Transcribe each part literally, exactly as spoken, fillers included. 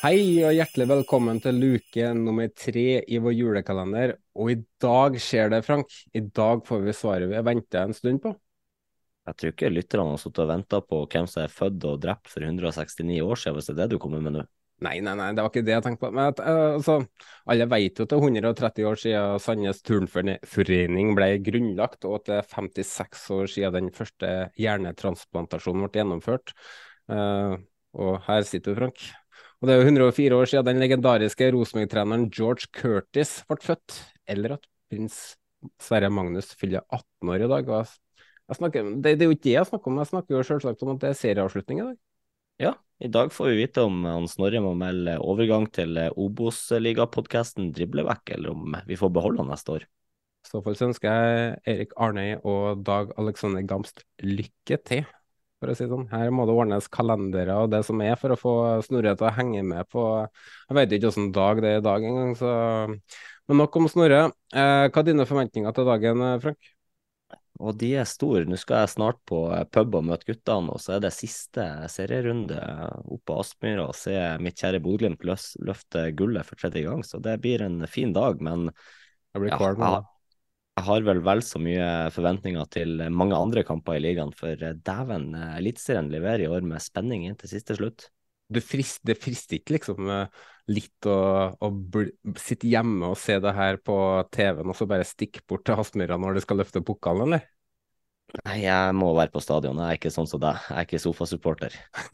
Hei og hjertelig velkommen til luke nummer tre i vår julekalender. Og i dag skjer det, Frank. I dag får vi svaret vi har ventet en stund på. Jeg tror ikke lytterne har suttet og ventet på hvem som er født og drept for hundre og sekstini år siden, hvis det er det du kommer med nå. Nei, nei, nei, det var ikke det jeg tenkte på. Men at, eh, altså, alle vet jo at det er hundre og tretti år siden Sandnes Turnforening ble grunnlagt, og at det er femtiseks år siden den første hjernetransplantasjonen ble gjennomført. Eh, og her sitter du, Frank. Og det er jo hundre og fire år siden den legendariske Rosenborg-treneren George Curtis ble født, eller at prins Sverre Magnus fyller atten år i dag. Og jeg, jeg snakker, det, det er jo ikke det jeg snakker om, jeg snakker jo selvsagt om at det er serieavslutning i dag. Ja, i dag får vi vite om han Snorre må melde overgang til Obos-liga-podcasten Driblevekk, eller om vi får beholde han neste år. I så fall så ønsker jeg Erik Arnøy og Dag Alexander Gamst lykke til, for å si det sånn. Her må det ordnes kalendere og det som er for å få Snorre til å henge med på. Jeg vet ikke hvordan dag det er i dag engang, så men nok om Snorre. Eh, hva er dine forventninger til dagen, eh, Frank? Og de er store. Nå skal jeg snart på pub og møte guttene, og så er det siste serierunde oppe på Aspmyra og se mitt kjære Bodø-Glimt løs- løfte gullet for tredje gang, så det blir en fin dag, men Jeg blir ja, kvalm jeg, av har- det. jeg har vel vel så mye forventninger til mange andre kamper i ligaen, for dæven, Eliteserien leverer i år med spenning inn til siste slutt. Det frist, det frister ikke liksom eh, litt å, å bl sitte hjemme og se det her på T V-en, og så bare stikke bort til Aspmyra når de skal løfte pokalen, eller? Nei, jeg må være på stadion. Jeg er ikke sånn som deg. Jeg er ikke sofasupporter.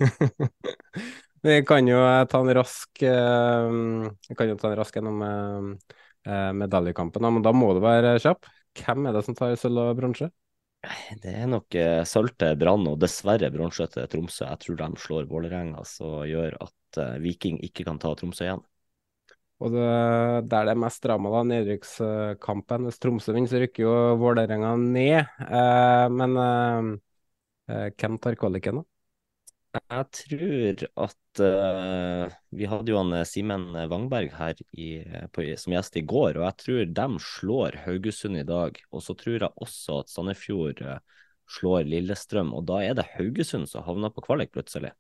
Vi kan jo eh, ta en rask eh, Vi kan jo ta en rask gjennom eh, eh, medaljekampen, da, men da må du være kjapp. Hvem er det som tar sølv og bronse? Det er nok uh, sølv til Brann og dessverre bronse til Tromsø. Jeg tror de slår Vålerenga, så gjør at uh, Viking ikke kan ta Tromsø igjen. Og det, der det er mest drama, da, nedrykkskampen. Hvis Tromsø vinner, så rykker jo Vålerenga ned. Eh, men eh, eh, hvem tar kvaliken, da? Jeg tror at uh, vi hadde jo han eh, Simen Wangberg her i, på, som gjest i går, og jeg tror de slår Haugesund i dag. Og så tror jeg også at Sandefjord uh, slår Lillestrøm, og da er det Haugesund som havner på kvalik plutselig.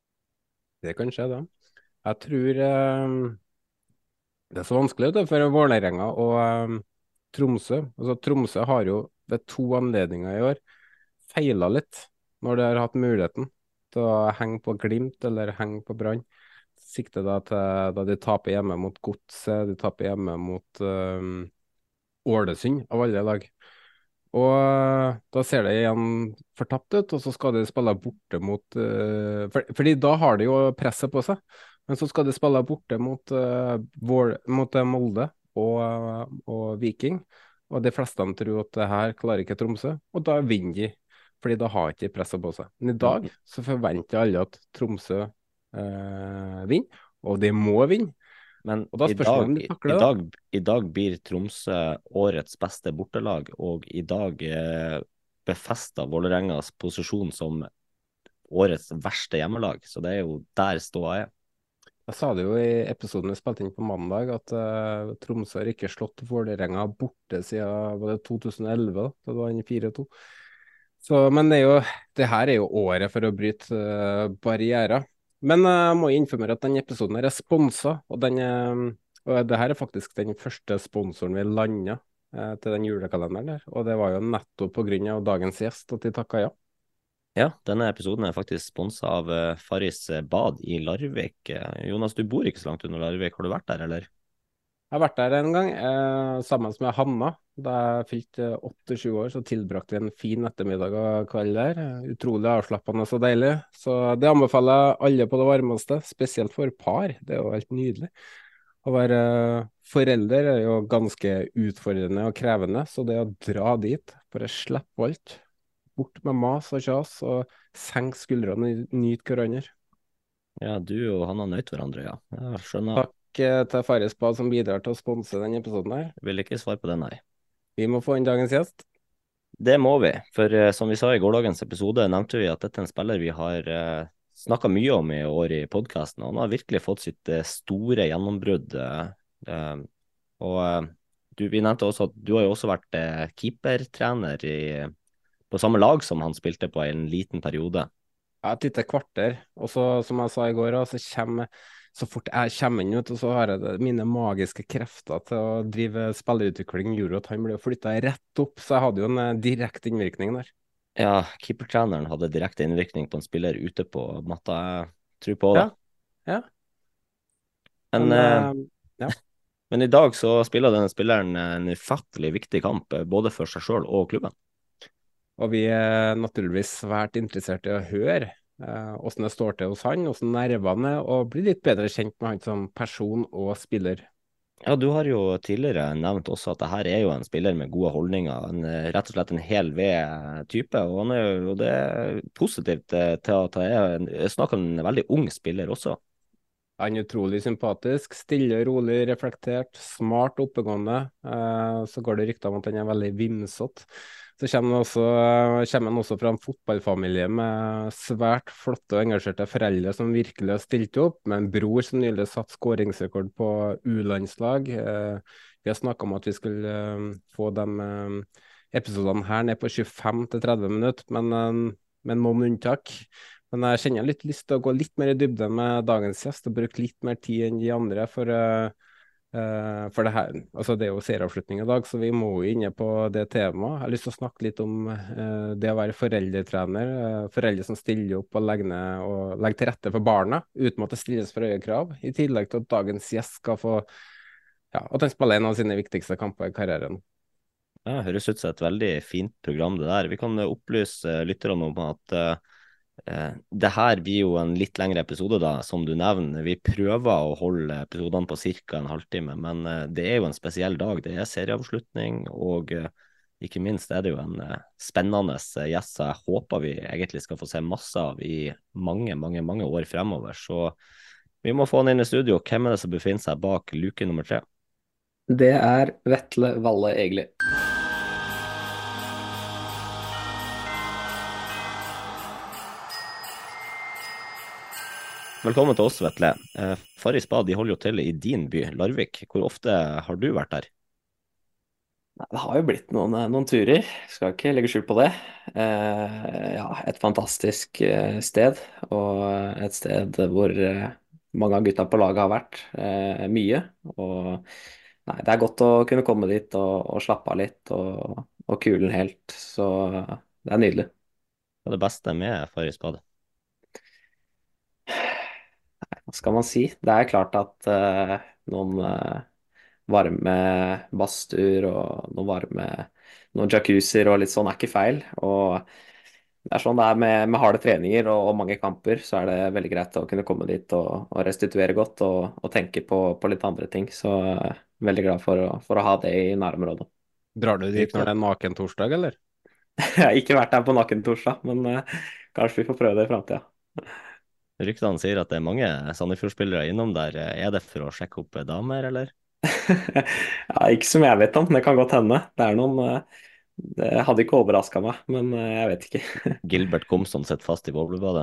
Det kan skje, det. Jeg tror eh, det er så vanskelig vet du, for Vålerenga og eh, Tromsø. Altså, Tromsø har jo ved to anledninger i år feila litt når de har hatt muligheten til å henge på Glimt eller henge på Brann. Sikte da til da de taper hjemme mot Godset, de taper hjemme mot eh, Ålesund, av alle lag. Og eh, da ser det igjen fortapt ut, og så skal de spille borte mot eh, for, Fordi da har de jo presset på seg. Men så skal de spille borte mot, uh, Vål, mot eh, Molde og, eh, og Viking. Og de fleste tror at det her klarer ikke Tromsø, og da vinner de. Fordi da har ikke de presset på seg. Men i dag så forventer alle at Tromsø eh, vinner, og de må vinne. Men Og da i spørs det dag, om de i takler det. dag, i dag blir Tromsø årets beste bortelag, og i dag eh, befester Vålerengas posisjon som årets verste hjemmelag. Så det er jo der ståa er. Jeg sa det jo i episoden vi spilte inn på mandag, at eh, Tromsø har ikke slått Vålerenga borte siden var det to tusen og elleve, da, da det var fire to. Så, men det, er jo, det her er jo året for å bryte eh, barrierer. Men eh, jeg må informere at denne episoden her er sponsa, og, den, eh, og det her er faktisk den første sponsoren vi landa eh, til den julekalenderen der. Og det var jo nettopp på grunn av dagens gjest at de takka ja. Ja, denne episoden er faktisk sponset av eh, Farris bad i Larvik. Eh, Jonas, du bor ikke så langt under Larvik. Har du vært der, eller? Jeg har vært der en gang, eh, sammen med Hanna. Da jeg fylte åtte-sju år, så tilbrakte vi en fin ettermiddag og kveld der. Eh, Utrolig avslappende og deilig. Så det anbefaler jeg alle på det varmeste, spesielt for par. Det er jo helt nydelig. Å være eh, forelder er jo ganske utfordrende og krevende, så det å dra dit, bare slippe alt, bort med mas og kjas, og senke skuldrene og nyte hverandre. Ja, du og han har nøyt hverandre, ja. Jeg skjønner. Takk eh, til Farris Bad som bidrar til å sponse denne episoden her. Vil ikke svare på det, nei. Vi må få inn dagens gjest. Det må vi, for eh, som vi sa i gårsdagens episode, nevnte vi at dette er en spiller vi har eh, snakka mye om i år i podkasten. Han har virkelig fått sitt eh, store gjennombrudd. Eh, eh, og eh, du, vi nevnte også at du har jo også vært eh, keepertrener i, på samme lag som han spilte på i en liten periode. Ja, et lite kvarter. Og så, som jeg sa i går, så kommer så fort jeg kommer inn, vet du, så har jeg det, mine magiske krefter til å drive spillerutvikling gjorde at han ble flytta rett opp, så jeg hadde jo en eh, direkte innvirkning der. Ja, keepertreneren hadde direkte innvirkning på en spiller ute på matta. Jeg tror på det. Ja, ja. Men, Men eh, eh, ja. men i dag så spiller denne spilleren en ufattelig viktig kamp, eh, både for seg sjøl og klubben. Og vi er naturligvis svært interessert i å høre eh, hvordan det står til hos han, hvordan nervene er, og bli litt bedre kjent med han som person og spiller. Ja, du har jo tidligere nevnt også at det her er jo en spiller med gode holdninger. En, eh, rett og slett en hel ved-type. Og han er jo det er positivt eh, til at det er en, jeg snakker om en veldig ung spiller også. Han er utrolig sympatisk, stille, rolig, reflektert, smart, oppegående. Eh, så går det rykter om at han er veldig vimsete. Så kommer han også, kommer han også fra en fotballfamilie med svært flotte og engasjerte foreldre som virkelig har stilt opp, med en bror som nylig satt skåringsrekord på U-landslag. Eh, vi har snakka om at vi skulle eh, få de eh, episodene her ned på tjuefem til tretti minutter, men eh, med noen unntak. Men jeg kjenner litt lyst til å gå litt mer i dybden med dagens gjest og bruke litt mer tid enn de andre. For, uh, uh, for det her, altså det er jo serieavslutning i dag, så vi må jo inne på det temaet. Jeg har lyst til å snakke litt om uh, det å være foreldretrener. Uh, foreldre som stiller opp og legger, ned, og legger til rette for barna, uten at det stilles for høye krav. I tillegg til at dagens gjest skal få ja, at han spiller en av sine viktigste kamper i karrieren. Ja, det høres ut som et veldig fint program det der. Vi kan eh, opplyse eh, lytterne om at eh, Eh, det her blir jo en litt lengre episode, da, som du nevner. Vi prøver å holde episodene på ca. en halvtime, men eh, det er jo en spesiell dag. Det er serieavslutning, og eh, ikke minst er det jo en eh, spennende eh, gjest, så jeg håper vi egentlig skal få se masse av i mange, mange, mange år fremover. Så vi må få han inn i studio. Hvem er det som befinner seg bak luke nummer tre? Det er Vetle Valle Egeli. Velkommen til oss, Vetle. Eh, Farris Bad de holder jo til i din by, Larvik. Hvor ofte har du vært der? Nei, det har jo blitt noen, eh, noen turer, skal ikke legge skjul på det. Eh, ja, et fantastisk eh, sted, og et sted hvor eh, mange av gutta på laget har vært eh, mye. Og nei, det er godt å kunne komme dit og, og slappe av litt og, og kule den helt. Så det er nydelig. Hva er det beste med Farris Bad? Hva skal man si? Det er klart at eh, noen eh, varme badstuer og noen varme noen jacuzzier og litt sånn er ikke feil. Og det er sånn det er med, med harde treninger og, og mange kamper, så er det veldig greit å kunne komme dit og, og restituere godt og, og tenke på, på litt andre ting. Så eh, veldig glad for å, for å ha det i nærområdet. Drar du dit når Ryktene det er nakentorsdag, eller? Jeg har ikke vært der på nakken-torsdag, men eh, kanskje vi får prøve det i framtida. ryktene sier at det er mange Sandefjord-spillere innom der. Er det for å sjekke opp damer, eller? Ja, ikke som jeg vet om, det kan godt hende. Det er noen eh, Det hadde ikke overraska meg, men eh, jeg vet ikke. Gilbert Komsom sitter fast i bowlerbadet.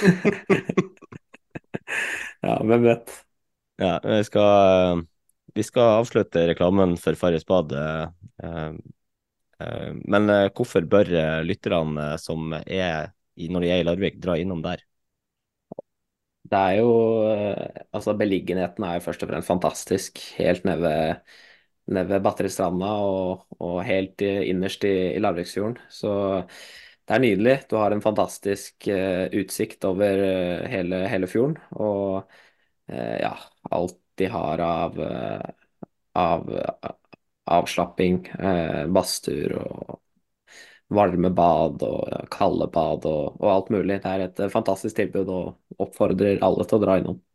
Ja, hvem vet. Ja, vi skal, vi skal avslutte reklamen for Farris Bad. eh, eh, eh, Men eh, hvorfor bør eh, lytterne eh, som er i, når de er i Larvik, dra innom der? Det er jo eh, Altså, beliggenheten er jo først og fremst fantastisk. Helt nede ved, nede ved Batteristranda og, og helt i, innerst i, i Larviksfjorden. Så det er nydelig. Du har en fantastisk eh, utsikt over eh, hele, hele fjorden. Og eh, ja, alt de har av, eh, av eh, avslapping, eh, badstuer og varme bad og ja, kalde bad og, og alt mulig. Det er et eh, fantastisk tilbud og oppfordrer alle til å dra innom.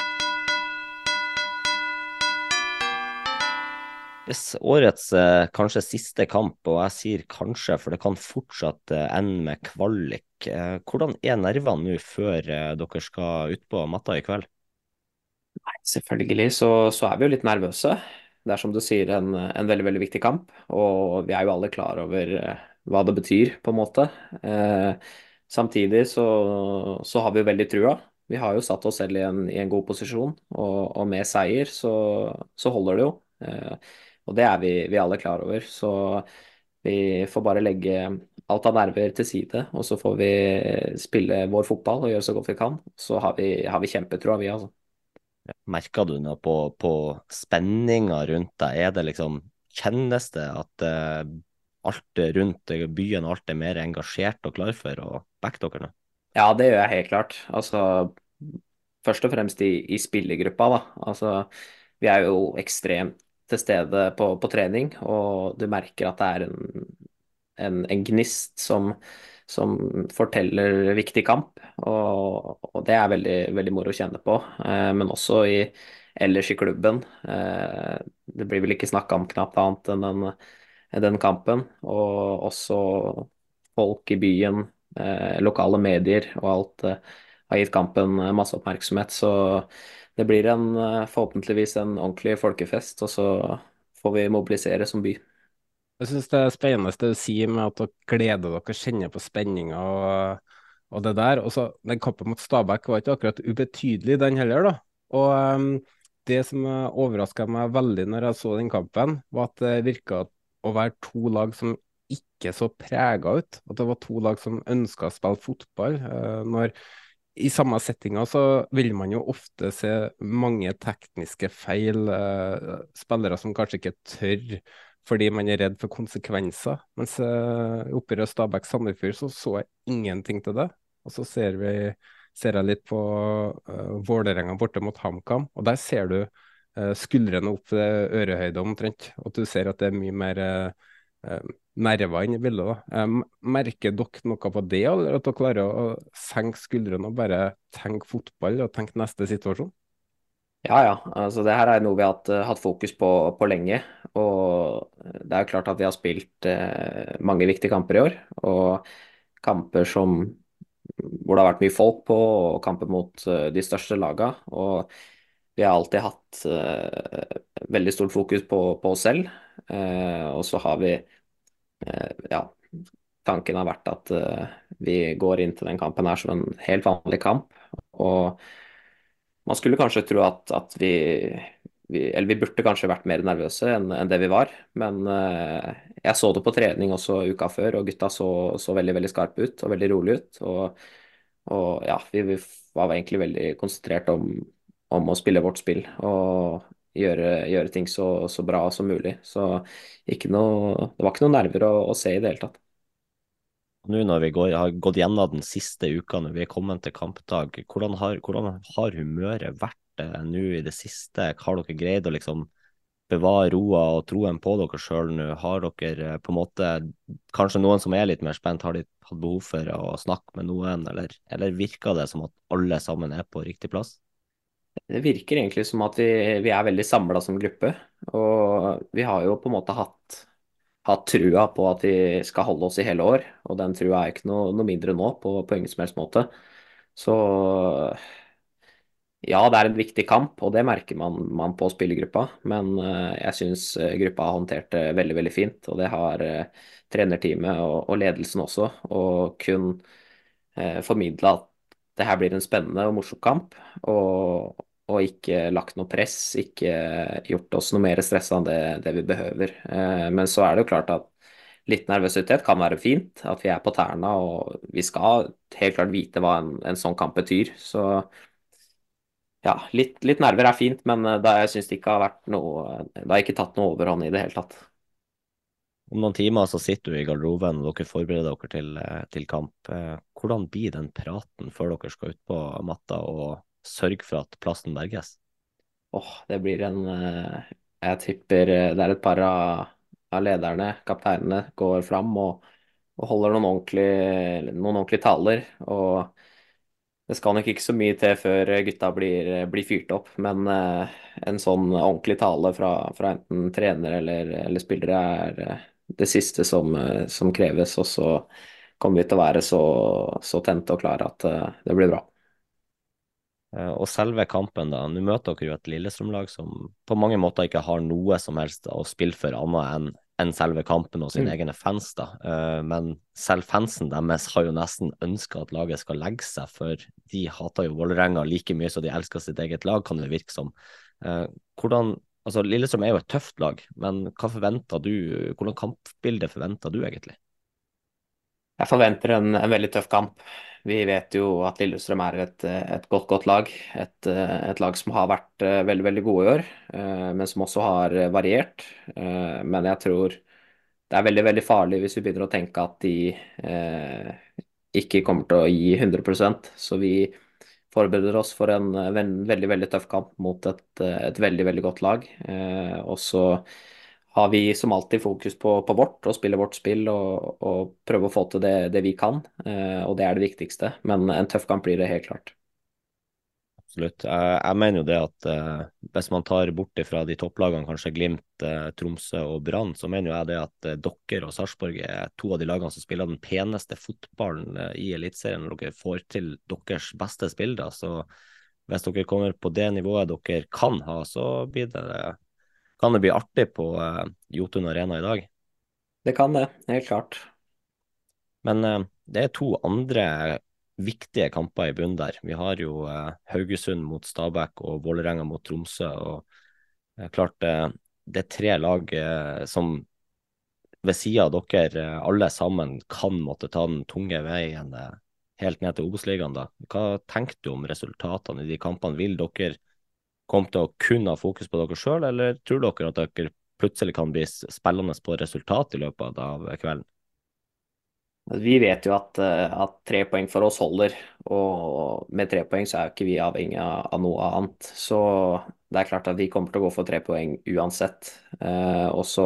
Yes, årets eh, kanskje siste kamp, og jeg sier kanskje, for det kan fortsatt eh, ende med kvalik. Eh, hvordan er nervene nå før eh, dere skal ut på matta i kveld? Selvfølgelig så, så er vi jo litt nervøse. Det er som du sier en, en veldig veldig viktig kamp, og vi er jo alle klar over eh, hva det betyr, på en måte. Eh, samtidig så, så har vi jo veldig trua. Vi har jo satt oss selv i en, i en god posisjon, og, og med seier så, så holder det jo. Eh, og det er vi, vi alle klar over. Så Vi får bare legge alt av nerver til side, og så får vi spille vår fotball og gjøre så godt vi kan. Så har vi, har vi kjempetroa, vi, altså. Merker du noe på, på spenninga rundt deg? Er det liksom, kjennes det at eh, alt rundt byen, alt er mer engasjert og klar for å backe dere nå? Ja, det gjør jeg helt klart. Altså, først og fremst i, i spillergruppa, da. Altså, vi er jo ekstremt til stede på, på trening, og du merker at det er en, en, en gnist som, som forteller viktig kamp, og, og det er veldig, veldig moro å kjenne på. Eh, men også i, ellers i klubben. Eh, det blir vel ikke snakka om knapt annet enn den, den kampen, og også folk i byen, eh, lokale medier og alt eh, har gitt kampen eh, masse oppmerksomhet. Så det blir en, eh, forhåpentligvis en ordentlig folkefest, og så får vi mobilisere som by. Jeg synes det er spennende det du sier med at dere gleder dere, kjenner på spenninga og, og det der. Og så den kampen mot Stabæk var ikke akkurat ubetydelig, den heller, da. Og um, det som overraska meg veldig når jeg så den kampen, var at det virka å være to lag som ikke så prega ut. At det var to lag som ønska å spille fotball. Uh, når I samme settinga så vil man jo ofte se mange tekniske feil, uh, spillere som kanskje ikke tør fordi man er redd for konsekvenser. Mens uh, oppe i Stabæk-Sandefjord så så jeg ingenting til det. Og så ser vi ser jeg litt på uh, Vålerenga borte mot HamKam, og der ser du uh, skuldrene opp til ørehøyde omtrent. Og du ser at det er mye mer uh, uh, nerver inne i bildet. Da. Um, merker dere noe på det, eller at dere klarer å senke skuldrene og bare tenke fotball og tenke neste situasjon? Ja, ja. Altså, det her er noe vi har hatt, eh, hatt fokus på, på lenge. Og det er jo klart at vi har spilt eh, mange viktige kamper i år. Og kamper som, hvor det har vært mye folk på, og kamper mot eh, de største laga. Og vi har alltid hatt eh, veldig stort fokus på, på oss selv. Eh, og så har vi eh, ja, tanken har vært at eh, vi går inn til den kampen her som en helt vanlig kamp. Og man skulle kanskje tro at, at vi, vi Eller vi burde kanskje vært mer nervøse enn, enn det vi var. Men eh, jeg så det på trening også uka før, og gutta så, så veldig veldig skarpe ut og veldig rolig ut. Og, og ja, vi, vi var egentlig veldig konsentrert om, om å spille vårt spill og gjøre, gjøre ting så, så bra som mulig. Så ikke noe, det var ikke noen nerver å, å se i det hele tatt. Nå når vi går, har gått gjennom den siste uka, når vi er kommet til kampdag, hvordan har, hvordan har humøret vært eh, nå i det siste? Har dere greid å liksom bevare roa og troen på dere selv nå? Har dere eh, på en måte, kanskje noen som er litt mer spent, har de hatt behov for å snakke med noen, eller, eller virker det som at alle sammen er på riktig plass? Det virker egentlig som at vi, vi er veldig samla som gruppe. Og vi har jo på en måte hatt hatt trua på at vi skal holde oss i hele år, og den trua er ikke noe, noe mindre nå på, på ingen som helst måte. Så ja, det er en viktig kamp, og det merker man, man på spillergruppa, men eh, jeg syns eh, gruppa har håndtert det veldig, veldig fint, og det har uh, trenerteamet og, og ledelsen også, og kun uh, formidla at det her blir en spennende og morsom kamp, og, og ikke lagt noe press, ikke gjort oss noe mer stressa enn det, det vi behøver. Uh, men så er det jo klart at litt nervøsitet kan være fint, at vi er på tærne, og vi skal helt klart vite hva en, en sånn kamp betyr. Så ja, litt, litt nerver er fint, men eh, da jeg syns det ikke har vært noe Det har ikke tatt noe overhånd i det hele tatt. Om noen timer så sitter du i garderoben og dere forbereder dere til, eh, til kamp. Eh, Hvordan blir den praten før dere skal ut på matta og sørge for at plassen berges? Åh, det blir en eh, Jeg tipper eh, det er et par av, av lederne, kapteinene, går fram og, og holder noen ordentlige, noen ordentlige taler. Og det skal nok ikke så mye til før gutta blir, blir fyrt opp, men eh, en sånn ordentlig tale fra, fra enten trener eller, eller spillere er eh, det siste som, eh, som kreves. Og så kommer vi til å være så, så tente og klare at eh, det blir bra. Eh, Og selve kampen da, nå møter dere jo et Lillestrøm-lag som på mange måter ikke har noe som helst å spille for annet enn enn selve kampen og sine Mm. egne fans da. Eh, Men selv fansen deres har jo nesten ønsket at laget skal legge seg, for de hater jo Vålerenga like mye som de elsker sitt eget lag, kan det virke som. Eh, Hvordan Altså, Lillestrøm er jo et tøft lag, men hva forventer du, hvordan kampbilde forventer du egentlig? Jeg forventer en, en veldig tøff kamp. Vi vet jo at Lillestrøm er et, et godt, godt lag. Et, et lag som har vært eh, veldig, veldig gode i år, eh, men som også har variert. Eh, Men jeg tror det er veldig, veldig farlig hvis vi begynner å tenke at de eh, ikke kommer til å gi hundre prosent. Så vi forbereder oss for en eh, ven- veldig, veldig tøff kamp mot et, eh, et veldig, veldig godt lag. Eh, og så har vi som alltid fokus på, på vårt og spille vårt spill og, og prøve å få til det, det vi kan. Eh, og det er det viktigste. Men en tøff kamp blir det helt klart. Absolutt. Jeg, jeg mener jo det at eh, hvis man tar bort fra de topplagene, kanskje Glimt, eh, Tromsø og Brann, så mener jo jeg det at eh, dere og Sarpsborg er to av de lagene som spiller den peneste fotballen eh, i Eliteserien når dere får til deres beste spill. Da. Så hvis dere kommer på det nivået dere kan ha, så blir det, kan det bli artig på eh, Jotun Arena i dag. Det kan det, helt klart. Men eh, det er to andre viktige kamper i bunnen der. Vi har jo eh, Haugesund mot Stabæk og Vålerenga mot Tromsø. og eh, klart eh, Det er tre lag eh, som ved siden av dere eh, alle sammen kan måtte ta den tunge veien eh, helt ned til Obos-ligaen. Da. Hva tenker du om resultatene i de kampene? Vil dere komme til å kun ha fokus på dere selv, eller tror dere at dere plutselig kan bli s- spillende på resultat i løpet av kvelden? Vi vet jo at, eh, at tre poeng for oss holder, og med tre poeng så er jo ikke vi avhengig av, av noe annet. Så det er klart at vi kommer til å gå for tre poeng uansett. Eh, og så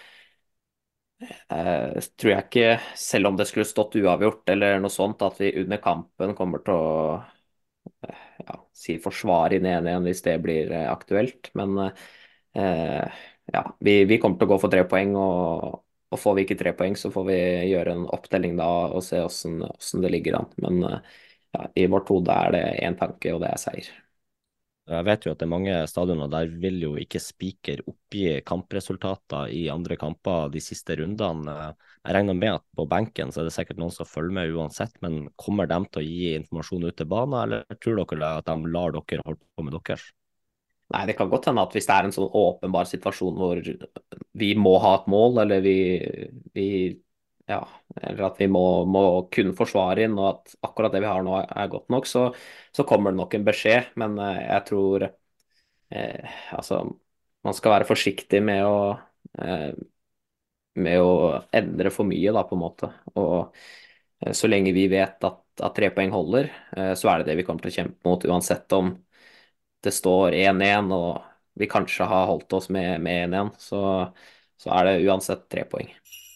eh, tror jeg ikke, selv om det skulle stått uavgjort eller noe sånt, at vi under kampen kommer til å ja, si forsvare inn én én hvis det blir eh, aktuelt. Men eh, ja, vi, vi kommer til å gå for tre poeng, og, og får vi ikke tre poeng, så får vi gjøre en opptelling da og se åssen åssen det ligger an. Men eh, ja, i vårt hode er det én tanke, og det er seier. Jeg vet jo at det er mange stadioner der vil jo ikke spiker oppgi kampresultater i andre kamper de siste rundene. Jeg regner med at på benken så er det sikkert noen som følger med uansett, men kommer de til å gi informasjon ut til banen, eller tror dere at de lar dere holde på med deres? Nei, det kan godt hende at hvis det er en sånn åpenbar situasjon hvor vi må ha et mål, eller vi, vi ja, eller at vi må, må kunne forsvare inn, og at akkurat det vi har nå er godt nok, så, så kommer det nok en beskjed. Men eh, jeg tror eh, altså man skal være forsiktig med å eh, med å endre for mye, da, på en måte. Og eh, så lenge vi vet at, at tre poeng holder, eh, så er det det vi kommer til å kjempe mot, uansett om det står én én, og vi kanskje har holdt oss med med én én, så, så er det uansett tre poeng.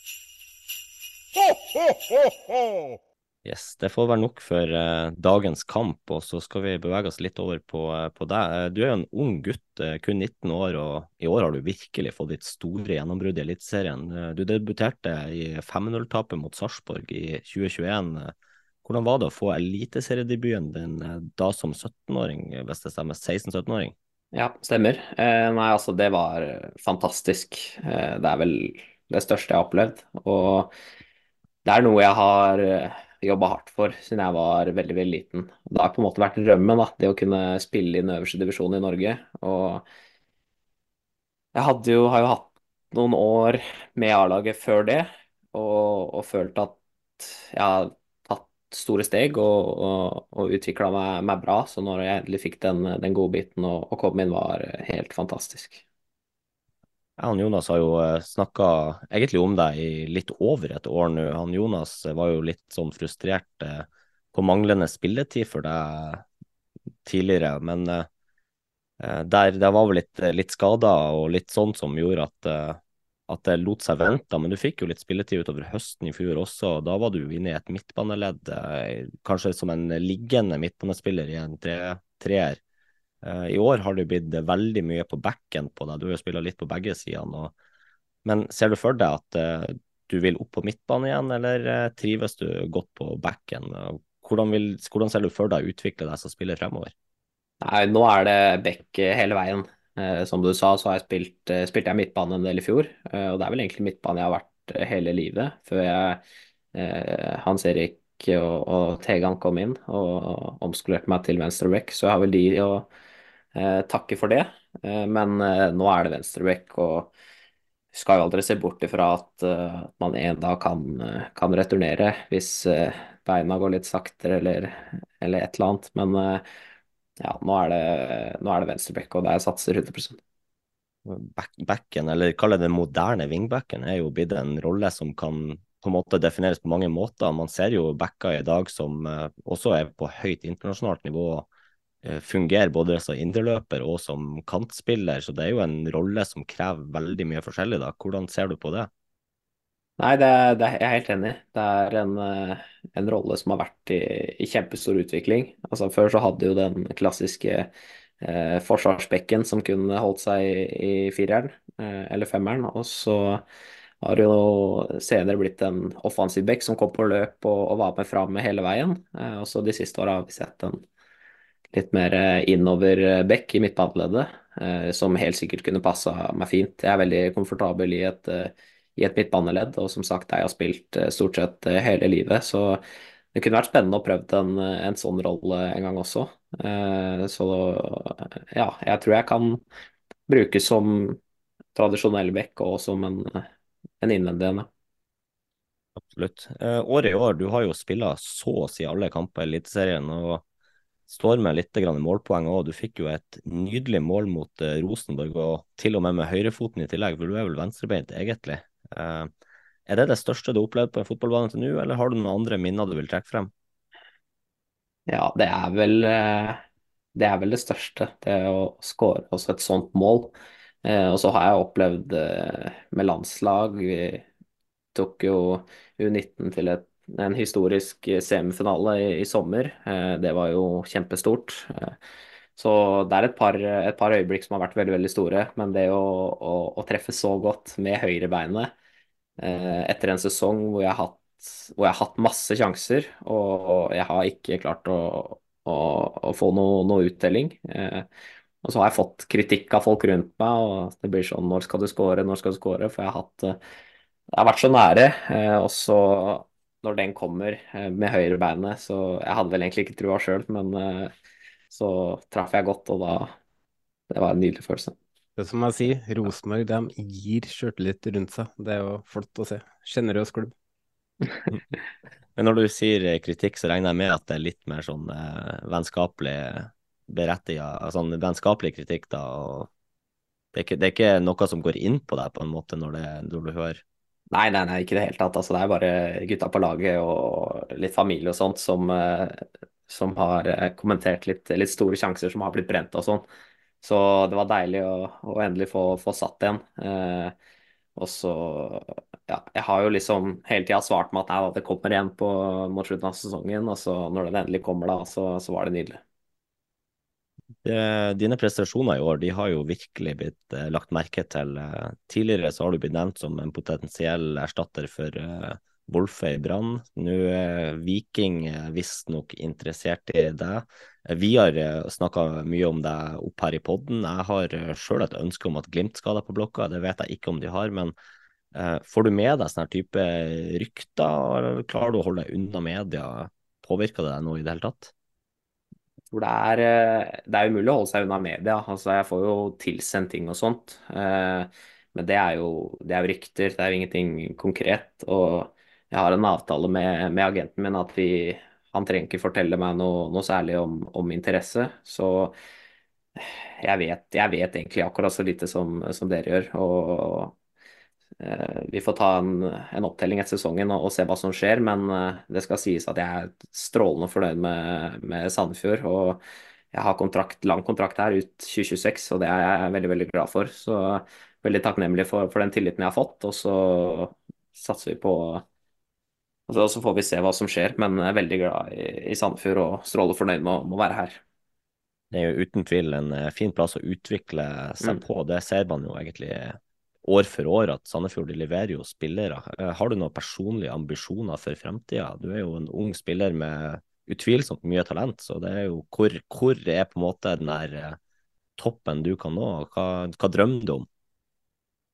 Yes, det får være nok for eh, dagens kamp, og så skal vi bevege oss litt over på, eh, på deg. Eh, Du er jo en ung gutt, eh, kun nitten år, og i år har du virkelig fått ditt store gjennombrudd i Eliteserien. Eh, Du debuterte i fem null-tapet mot Sarpsborg i tjue tjueen. Eh, Hvordan var det å få eliteseriedebuten din eh, da som sytten-åring, eh, hvis det stemmer, seksten-sytten-åring? Ja, stemmer. Eh, nei, altså, det var eh, fantastisk. Eh, det er vel det største jeg har opplevd. Og det er noe jeg har jobba hardt for siden jeg var veldig, veldig liten. Det har på en måte vært drømmen, da, det å kunne spille i den øverste divisjonen i Norge. Og jeg hadde jo, har jo hatt noen år med A-laget før det, og, og følt at jeg har tatt store steg og, og, og utvikla meg, meg bra. Så når jeg endelig fikk den, den godbiten å, å komme inn, var helt fantastisk. Jeg og Jonas har jo snakka egentlig om deg i litt over et år nå. Han Jonas eh, var jo litt sånn frustrert eh, på manglende spilletid for deg tidligere, men eh, eh, der, det var vel litt, litt skader og litt sånn som gjorde at, eh, at det lot seg vente. Men du fikk jo litt spilletid utover høsten i fjor også, og da var du inne i et midtbaneledd, eh, kanskje som en liggende midtbanespiller i en tre, treer. Eh, I år har det blitt veldig mye på backen på deg. Du har jo spilt litt på begge sidene. Og... Men ser du for deg at eh, du vil opp på midtbane igjen, eller eh, trives du godt på backen? Og Hvordan, vil, hvordan ser du for deg å utvikle deg som spiller fremover? Nei, nå er det back eh, hele veien. Eh, som du sa, så har jeg spilt, eh, spilte jeg midtbane en del i fjor. Eh, og det er vel egentlig midtbane jeg har vært eh, hele livet, før jeg, eh, Hans Erik og, og Tegan kom inn og, og omskolerte meg til venstre back. Så jeg har vel de å eh, takke for det. Eh, men eh, nå er det venstreback, og skal jo aldri se bort ifra at eh, man en dag kan, eh, kan returnere hvis eh, beina går litt saktere eller, eller et eller annet. Men eh, ja, nå er det, nå er det venstreback, og der satser hundre prosent. Back, backen, eller kall det den moderne wingbacken, er jo blitt en rolle som kan på en måte defineres på mange måter. Man ser jo backer i dag som eh, også er på høyt internasjonalt nivå, eh, fungerer både som indreløper og som kantspiller, så det er jo en rolle som krever veldig mye forskjellig da. Hvordan ser du på det? Nei, det, er- det er jeg er helt enig. Det er en, eh, en rolle som har vært i, i kjempestor utvikling. Altså, før så hadde jo den klassiske eh, forsvarsbekken som kunne holdt seg i, i fireren eh, eller femmeren, og så har det jo senere blitt en offensiv bekk som kom på løp og, og var med fram hele veien. Eh, og så de siste åra har vi sett en litt mer eh, innover eh, bekk i midtbaneleddet, eh, som helt sikkert kunne passa meg fint. Jeg er veldig komfortabel i et, eh, i et midtbaneledd, og som sagt, jeg har spilt eh, stort sett eh, hele livet, så det kunne vært spennende å prøve en, en sånn rolle en gang også. Eh, Så ja, jeg tror jeg kan brukes som tradisjonell bekk og som en, en innvendig en. Ja. Absolutt. Eh, året i år, du har jo spillet så å si alle kamper i Eliteserien, og står med litt grann målpoeng også. Du fikk jo et nydelig mål mot eh, Rosenborg, og til og med med høyrefoten i tillegg, for du er vel venstrebeint egentlig. Eh, er det det største du har opplevd på en fotballbane til nå, eller har du noen andre minner du vil trekke frem? Ja, det er vel eh, det er vel det største, det å skåre også et sånt mål. Eh, og så har jeg opplevd eh, med landslag. Vi tok jo U nitten til et, en historisk semifinale i, i sommer. Eh, det var jo kjempestort. Eh, så det er et par, et par øyeblikk som har vært veldig, veldig store. Men det å, å, å treffe så godt med høyrebeinet eh, etter en sesong hvor jeg har hatt, hvor jeg har hatt masse sjanser, og jeg har ikke klart å, å, å få noe, noe uttelling. Eh, og så har jeg fått kritikk av folk rundt meg, og det blir sånn når skal du score, når skal du score? For jeg har hatt eh, jeg har vært så nære, eh, og så når den kommer eh, med høyrebeinet, så jeg hadde vel egentlig ikke trua sjøl, men eh, så traff jeg godt, og da det var en nydelig følelse. Det er som jeg sier, Rosenborg de gir sjøltillit rundt seg. Det er jo flott å se. Sjenerøs klubb. Men når du sier eh, kritikk, så regner jeg med at det er litt mer sånn eh, vennskapelig berettiget, sånn vennskapelig kritikk da, og det er, ikke, det er ikke noe som går inn på deg på en måte når, det, når du hører. Nei, nei, nei, ikke i det hele tatt. Altså, det er bare gutta på laget og litt familie og sånt som, eh, som har eh, kommentert litt, litt store sjanser som har blitt brent og sånn. Så det var deilig å, å endelig få, få satt en. Eh, og så ja, jeg har jo liksom hele tida svart med at nei, da, det kommer igjen på, mot slutten av sesongen, og så når den endelig kommer da, så, så var det nydelig. Det, dine prestasjoner i år, de har jo virkelig blitt eh, lagt merke til. Eh, tidligere så har du blitt nevnt som en potensiell erstatter for eh, Wolfe i Brann. Nå er Viking eh, visstnok interessert i deg. Eh, Vi har eh, snakket mye om deg opp her i podden. Jeg har eh, selv et ønske om at Glimt skal deg på blokka. Det vet jeg ikke om de har, men eh, får du med deg sånne type rykter, eller klarer du å holde deg unna media? Påvirker det deg nå i det hele tatt? Hvor det er, eh, det er umulig å holde seg unna media. Altså, jeg får jo tilsendt ting og sånt. eh, Men det er jo, det er jo rykter, det er jo ingenting konkret. Og jeg har en avtale med, med agenten min at vi, han trenger ikke fortelle meg noe, noe særlig om, om interesse. Så jeg vet, jeg vet egentlig akkurat så lite som, som dere gjør. Og Eh, vi får ta en, en opptelling etter sesongen og, og se hva som skjer, men eh, det skal sies at jeg er strålende fornøyd med, med Sandefjord. Og jeg har kontrakt, lang kontrakt her ut tjue tjueseks, og det er jeg veldig veldig glad for. Så veldig takknemlig for, for den tilliten jeg har fått, og så satser vi på og så, og så får vi se hva som skjer, men jeg er veldig glad i, i Sandefjord og strålende fornøyd med, å- med å være her. Det er jo uten tvil en eh, fin plass å utvikle seg Mm. på. Det ser man jo egentlig år for år, at Sandefjord de leverer jo spillere. Eh, Har du noen personlige ambisjoner for fremtida? Du er jo en ung spiller med utvilsomt mye talent, så det er jo hvor, hvor er på en måte den der eh, toppen du kan nå? Hva, hva drømmer du om?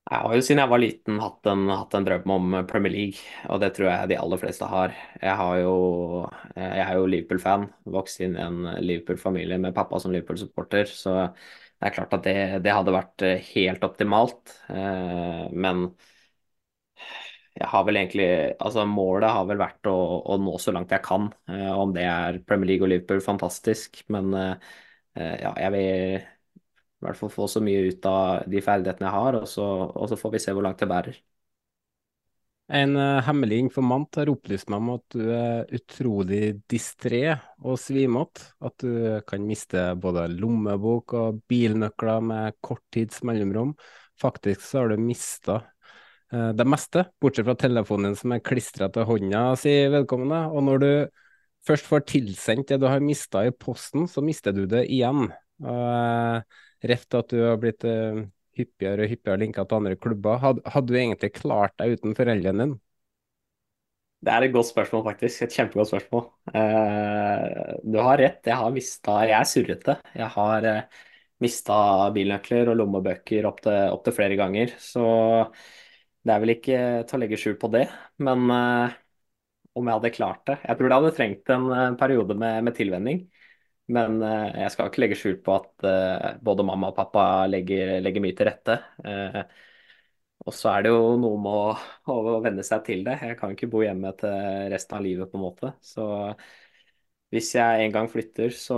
Jeg har jo siden jeg var liten hatt en, hatt en drøm om Premier League, og det tror jeg de aller fleste har. Jeg har jo, jeg er jo Liverpool-fan, vokst inn i en Liverpool-familie med pappa som Liverpool-supporter, så det er klart at det, det hadde vært eh, helt optimalt. Eh, Men jeg har vel egentlig, altså målet har vel vært å, å nå så langt jeg kan. Eh, Om det er Premier League og Liverpool, fantastisk, men eh, eh, ja, jeg vil i hvert fall få så mye ut av de ferdighetene jeg har, og så, og så får vi se hvor langt det bærer. En eh, hemmelig informant har opplyst meg om at du er utrolig distré og svimete. At du kan miste både lommebok og bilnøkler med kort tids mellomrom. Faktisk så har du mista eh, det meste, bortsett fra telefonen din som er klistra til hånda, sier vedkommende. Og når du først får tilsendt det du har mista i posten, så mister du det igjen. Og eh, ref til at du har blitt eh, hyppigere og hyppigere linka til andre klubber. Had, hadde du egentlig klart deg uten foreldrene dine? Det er et godt spørsmål, faktisk. Et kjempegodt spørsmål. Eh, du har rett, jeg har mista Jeg er surrete. Jeg har eh, mista bilnøkler og lommebøker opptil opp til flere ganger, så det er vel ikke til å legge skjul på det. Men eh, om jeg hadde klart det Jeg tror det hadde trengt en eh, periode med, med tilvenning. Men eh, jeg skal ikke legge skjul på at eh, både mamma og pappa legger, legger mye til rette. Eh, og så er det jo noe med å, å venne seg til det. Jeg kan ikke bo hjemme til resten av livet, på en måte. Så hvis jeg en gang flytter, så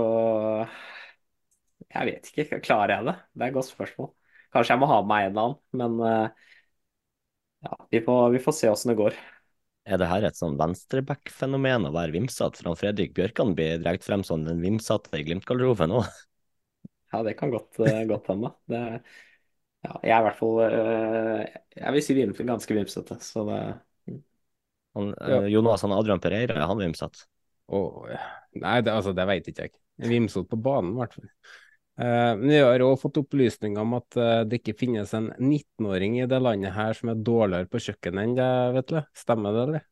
Jeg vet ikke, klarer jeg det? Det er et godt spørsmål. Kanskje jeg må ha med meg en eller annen, men eh, ja, vi får, vi får se åssen det går. Er det her et sånn venstreback-fenomen å være vimsete? For han Fredrik Bjørkan blir dregt frem som den vimsete i Glimt-garderoben òg. Ja, det kan godt, eh, godt hende. Det, ja, jeg er i hvert fall eh, Jeg vil si vim, ganske vimsete, så det Han, Ja. eh, Jonas han Adrian Pereira, er han vimsete? Og, nei, det, altså, det vet ikke jeg. Vimsot på banen, i hvert fall. Eh, men vi har også fått opplysninger om at eh, det ikke finnes en nitten-åring i det landet her som er dårligere på kjøkkenet enn deg, vet du. Stemmer det, eller?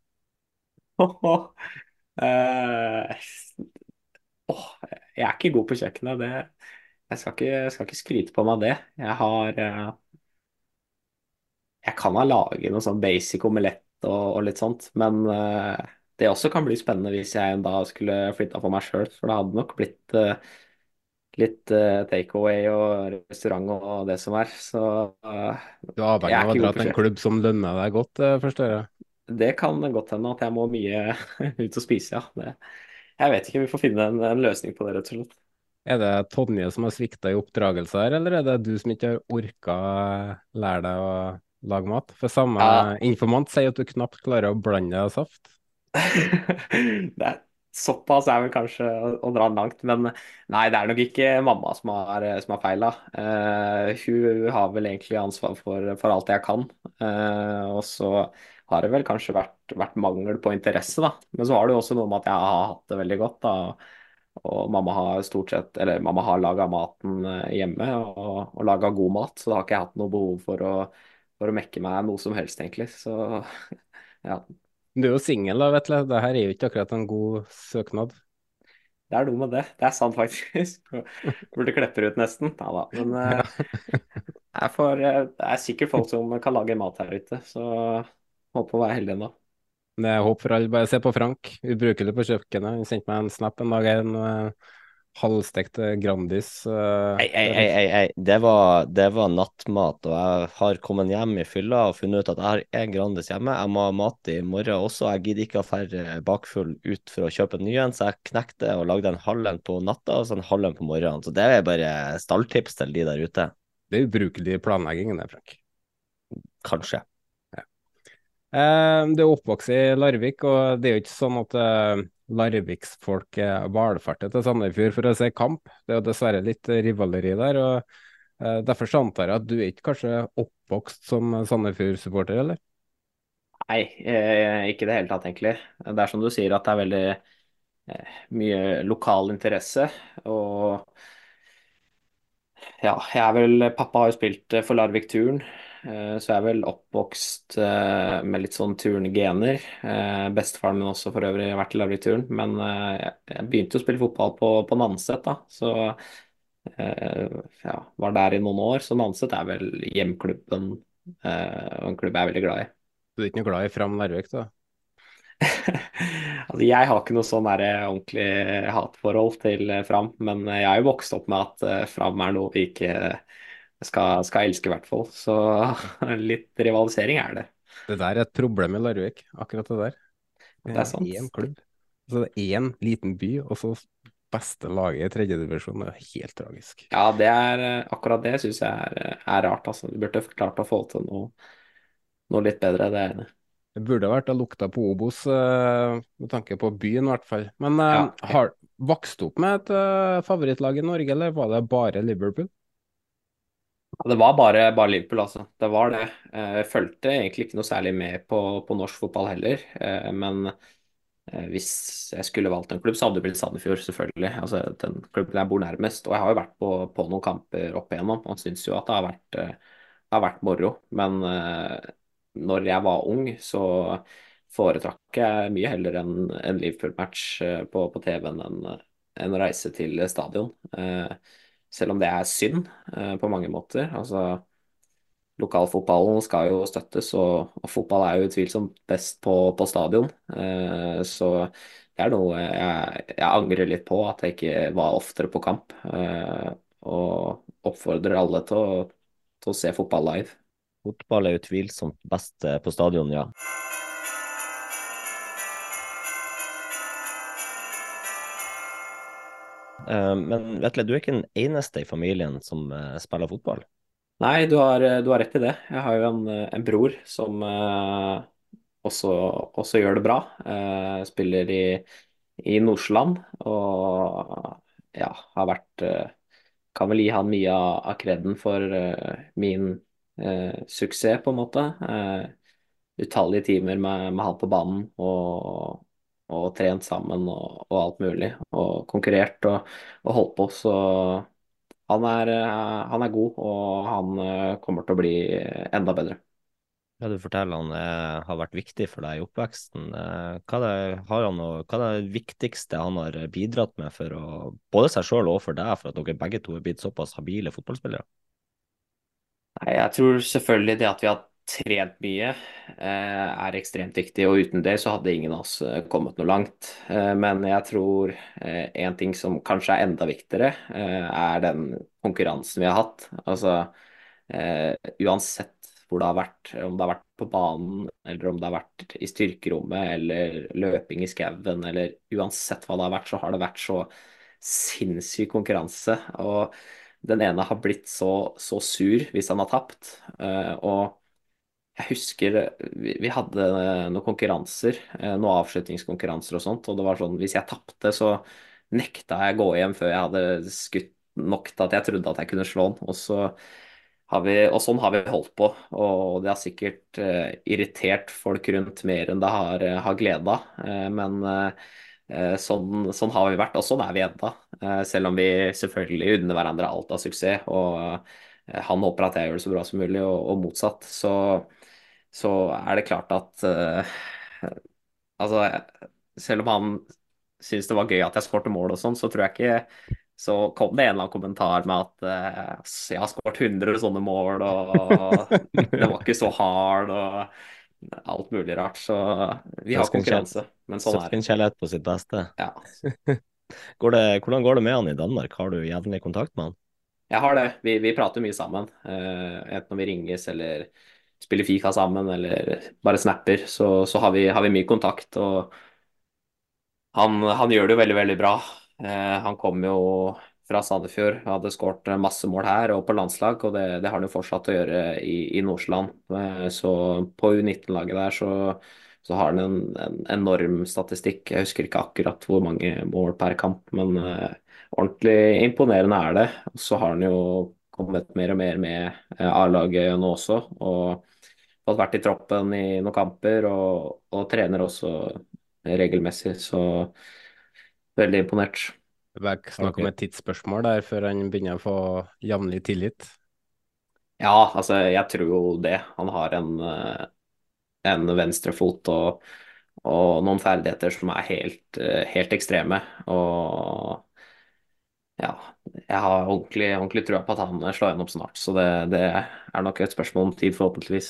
Eh, åh, jeg er ikke god på kjøkkenet. Det, jeg skal ikke, jeg skal ikke skryte på meg det. Jeg har eh, Jeg kan ha laget noe sånn basic omelett og, og litt sånt, men eh, det også kan bli spennende hvis jeg en dag skulle flytta for meg sjøl, for det hadde nok blitt eh, litt uh, takeaway og restaurant og det som er. Så eh, Du er jeg avhengig er av å ikke dra god på til en kjøkken. klubb som lønner deg godt, eh, forstår jeg. Det kan godt hende at jeg må mye ut og spise, ja. Det, jeg vet ikke, vi får finne en, en løsning på det, rett og slett. Er det Tonje som har svikta i oppdragelse her, eller er det du som ikke har orka lære deg å lage mat? For samme Ja, informant sier at du knapt klarer å blande saft. det er såpass er vel kanskje å, å dra den langt, men nei, det er nok ikke mamma som har, som har feila. Eh, hun har vel egentlig ansvar for, for alt jeg kan. Eh, og så har det vel kanskje vært, vært mangel på interesse, da. Men så har det jo også noe med at jeg har hatt det veldig godt, da. Og mamma har stort sett, eller mamma har laga maten eh, hjemme, og, og laga god mat, så da har ikke jeg hatt noe behov for å, for å mekke meg noe som helst, egentlig. Så ja. Du er jo singel, da, vet du. Det her er jo ikke akkurat en god søknad. Det er noe med det. Det er sant, faktisk. Burde klepper ut nesten. Ja da. Men eh, det er, for, eh, det er sikkert folk som kan lage mat her ute, så håper å være heldig ennå. Det er håp for alle. Bare se på Frank, ubrukelig på kjøkkenet. Han sendte meg en snap en dag, en uh, halvstekt eh, Grandis. eh, Ei, ei, det er ei, litt- ei, ei. Det var, det var nattmat, og jeg har kommet hjem i fylla og funnet ut at jeg har en Grandis hjemme. Jeg må ha mat i morgen også. Jeg gidder ikke ha færre bakfull ut for å kjøpe en ny en, så jeg knekte og lagde en halv en på natta og så en halv en på morgenen. Så det er bare stalltips til de der ute. Det er ubrukelig planlegging, det, Frank. Kanskje. Eh, du er oppvokst i Larvik, og det er jo ikke sånn at eh, Larviksfolk eh, valfarter til Sandefjord for å se kamp. Det er jo dessverre litt eh, rivaleri der, og eh, derfor så antar jeg at du er ikke kanskje oppvokst som Sandefjord-supporter, eller? Nei, eh, ikke i det hele tatt, egentlig. Det er som du sier, at det er veldig eh, mye lokal interesse. Og ja, jeg er vel Pappa har jo spilt eh, for Larvik Turn, eh, så jeg er vel oppvokst eh, med litt sånn turngener. Eh, Bestefaren min også for øvrig har vært i Larvik Turn, men eh, jeg jeg begynte å spille fotball på, på Nanset, da, så eh, ja, var der i noen år. Så Nanset er vel hjemklubben eh, og en klubb jeg er veldig glad i. Du er ikke noe glad i Fram Larvik, da? Altså, jeg har ikke noe sånn der ordentlig hatforhold til eh, Fram, men eh, jeg er jo vokst opp med at eh, Fram er noe vi ikke skal, skal elske, i hvert fall. Så litt rivalisering er det. Det der er et problem i Larvik, akkurat det der. Det er sant. Én klubb. Så det er én liten by, og så beste laget i tredjedivisjon. Det er helt tragisk. Ja, det er eh, akkurat det syns jeg er, eh, er rart, altså. Du burde klart å få til noe, noe litt bedre, det er jeg enig i. Det burde vært å lukta på Obos, eh, med tanke på byen i hvert fall. Men eh, Ja, har vokst opp med et eh, favorittlag i Norge, eller var det bare Liverpool? ja, det var bare, bare Liverpool, altså. Det var det. Eh, Jeg fulgte egentlig ikke noe særlig med på, på norsk fotball heller. Eh, Men eh, hvis jeg skulle valgt en klubb, så hadde det blitt Sandefjord, selvfølgelig. Altså den klubben jeg bor nærmest. Og jeg har jo vært på, på noen kamper opp igjennom og syns jo at det har vært, eh, har vært moro. Men eh, når jeg var ung, så foretrakk jeg mye heller en, en Liverpool-match eh, på, på T V-en enn enn å reise til stadion. Eh, Selv om det er synd eh, på mange måter. Altså, lokalfotballen skal jo støttes, og, og fotball er jo utvilsomt best på, på stadion. Eh, så det er noe jeg, jeg angrer litt på, at jeg ikke var oftere på kamp. Eh, og oppfordrer alle til å, til å se fotball live. Fotball er utvilsomt best eh, på stadion, ja. Eh, Men Vetle, du er ikke den eneste i familien som eh, spiller fotball. Nei, du har, du har rett i det. Jeg har jo en, en bror som eh, også, også gjør det bra. Eh, spiller i, i Nordsjælland og ja, har vært eh, Kan vel gi han mye av, av kreden for eh, min eh, suksess, på en måte. Eh, utallige timer med, med han på banen og, og trent sammen og, og alt mulig. Og konkurrert og, og holdt på. Så han er, eh, han er god, og han eh, kommer til å bli enda bedre. Ja, du forteller han eh, har vært viktig for deg i oppveksten. Eh, hva, er det, har han, å- hva er det viktigste han har bidratt med for å, både seg selv og for deg, for at dere begge to er blitt såpass habile fotballspillere? Nei, jeg tror selvfølgelig det at vi har trent mye, eh, er ekstremt viktig, og uten det så hadde ingen av oss eh, kommet noe langt. Eh, men jeg tror eh, en ting som kanskje er enda viktigere, eh, er den konkurransen vi har hatt. Altså, eh, uansett hvor det har vært, om det har vært på banen, eller om det har vært i styrkerommet, eller løping i skauen, eller uansett hva det har vært, så har det vært så sinnssyk konkurranse. Og den ene har blitt så, så sur hvis han har tapt. Eh, og jeg husker vi, vi hadde eh, noen konkurranser, eh, noen avslutningskonkurranser og sånt, og det var sånn hvis jeg tapte, så nekta jeg gå hjem før jeg hadde skutt nok til at jeg trodde at jeg kunne slå han. Og så har vi, og sånn har vi holdt på, og det har sikkert eh, irritert folk rundt mer enn det har, eh, har gleda. Eh, men eh, eh, sånn, sånn har vi vært, og sånn er vi enda. Eh, selv om vi selvfølgelig unner hverandre alt av suksess, og eh, han håper at jeg gjør det så bra som mulig, og, og motsatt, så, så er det klart at eh, altså, selv om han syntes det var gøy at jeg skårte mål og sånn, så tror jeg ikke så kom det en eller annen kommentar med at eh, jeg har skåret hundre sånne mål, og det var ikke så hard, og alt mulig rart. Så vi har Søskenkjær- konkurranse, men sånn er det. Søskenkjærlighet på sitt beste. Ja, Går det, hvordan går det med han i Danmark? Har du jevnlig kontakt med han? jeg har det. Vi, vi prater mye sammen. Eh, enten når vi ringes eller spiller Fifa sammen, eller bare snapper, så, så har vi, har vi mye kontakt. Og Han, han gjør det jo veldig, veldig bra. Eh, han kom jo fra Sandefjord, hadde skåret masse mål her og på landslag, og det, det har han jo fortsatt å gjøre i, i Nordsjælland. Eh, så på U nitten-laget der så, så har han en, en enorm statistikk. Jeg husker ikke akkurat hvor mange mål per kamp, men eh, ordentlig imponerende er det. Og så har han jo kommet mer og mer med eh, A-laget nå også, og fått vært i troppen i noen kamper, og, og trener også regelmessig, så veldig imponert. Det er bare snakk om et tidsspørsmål der før han begynner å få jevnlig tillit. Ja, altså, jeg tror jo det. Han har en, eh, en venstrefot og, og noen ferdigheter som er helt, eh, helt ekstreme. Og ja, jeg har ordentlig, ordentlig trua på at han slår gjennom snart. Så det, det er nok et spørsmål om tid, forhåpentligvis.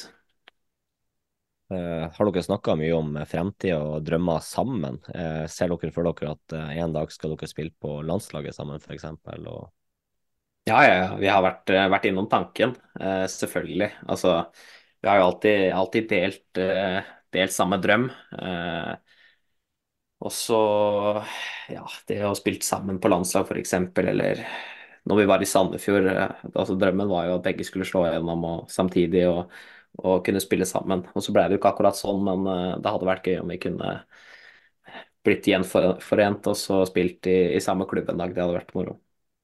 Eh, har dere snakka mye om fremtid og drømmer sammen? Eh, ser dere for dere at eh, en dag skal dere spille på landslaget sammen, f.eks.? Og Ja, ja, ja. Vi har vært, eh, vært innom tanken, eh, selvfølgelig. Altså, vi har jo alltid, alltid delt, eh, delt samme drøm. Eh, og så, ja, det å spille sammen på landslag, f.eks., eller når vi var i Sandefjord, eh, altså drømmen var jo at begge skulle slå gjennom og, samtidig og, og kunne spille sammen. Og så ble det jo ikke akkurat sånn, men eh, det hadde vært gøy om vi kunne blitt gjenforent og så spilt i, i samme klubb en dag. Det hadde vært moro.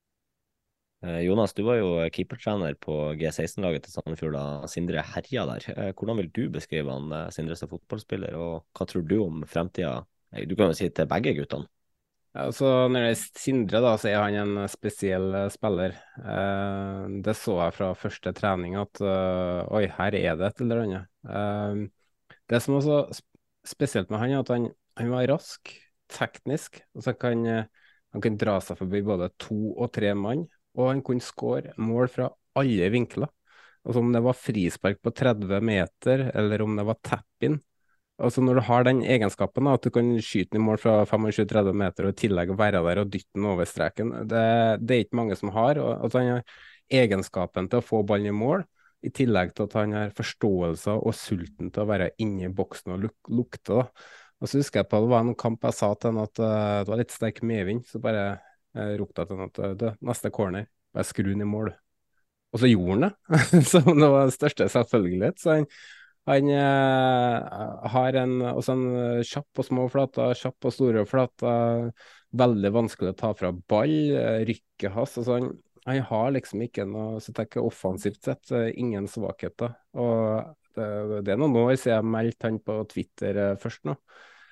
Eh, Jonas, du var jo keepertrener på G seksten-laget til Sandefjord da Sindre herja der. Eh, Hvordan vil du beskrive han, eh, Sindre som fotballspiller, og hva tror du om fremtida? Eh, Du kan jo si til begge guttene. Ja, så når det er Sindre, da, så er han en spesiell eh, spiller. Eh, det så jeg fra første trening at eh, oi, her er det et eller annet. Eh, det som var så sp spesielt med han, er at han, han var rask, teknisk. Og så kan eh, han kan dra seg forbi både to og tre mann, og han kunne skåre mål fra alle vinkler. Altså om det var frispark på tretti meter, eller om det var tap-in. Altså Når du har den egenskapen, da, at du kan skyte den i mål fra tjuefem til tretti meter og i tillegg være der og dytte den over streken, det, det er ikke mange som har. Og, at han har egenskapen til å få ballen i mål, i tillegg til at han har forståelse og sulten til å være inne i boksen og luk lukte. da. Og så husker jeg på det var en kamp jeg sa til han at uh, det var litt sterk medvind, så bare uh, ropte jeg til han at uh, det, neste corner, bare skru den i mål. Og så gjorde han det, som det var den største selvfølgelighet. Så han, han eh, har en, også en eh, kjapp på små flater, kjapp på store flater. Veldig vanskelig å ta fra ball. eh, Rykket hans. Altså han, han har liksom ikke noe, så tenker jeg offensivt sett, eh, ingen svakheter. Og det, det er noen år siden jeg meldte han på Twitter eh, først nå.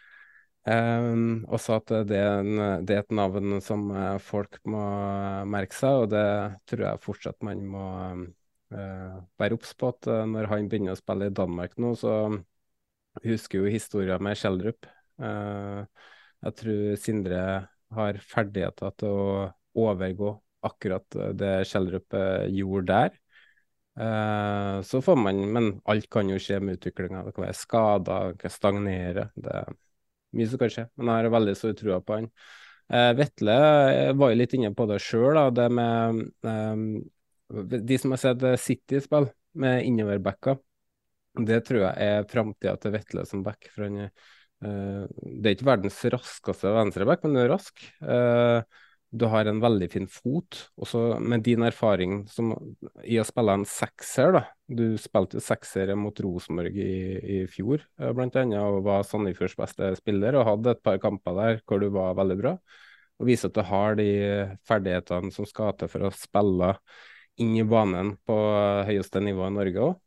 Um, og sa at det er, en, det er et navn som eh, folk må merke seg, og det tror jeg fortsatt man må eh, være obs på. At eh, når han begynner å spille i Danmark nå, så husker jo historien med Schjelderup. Eh, jeg tror Sindre har ferdigheter til å overgå akkurat det Schjelderup eh, gjorde der. Eh, så får man, men alt kan jo skje med utviklinga. Det kan være skader, det kan stagnere. Det mye som kan skje, men jeg har veldig stor trua på han. Eh, Vetle eh, var jo litt inne på det sjøl, det med eh, de som har sett City spille med innoverbacker. Det tror jeg er framtida til Vetle som back. For han, eh, det er ikke verdens raskeste venstreback, men han er rask. Eh, du har en veldig fin fot, også med din erfaring som, i å spille en sekser. da. Du spilte jo sekser mot Rosenborg i, i fjor, eh, blant annet, og var Sandefjords beste spiller, og hadde et par kamper der hvor du var veldig bra. Og viser at du har de ferdighetene som skal til for å spille inn i banen på høyeste nivå i Norge òg.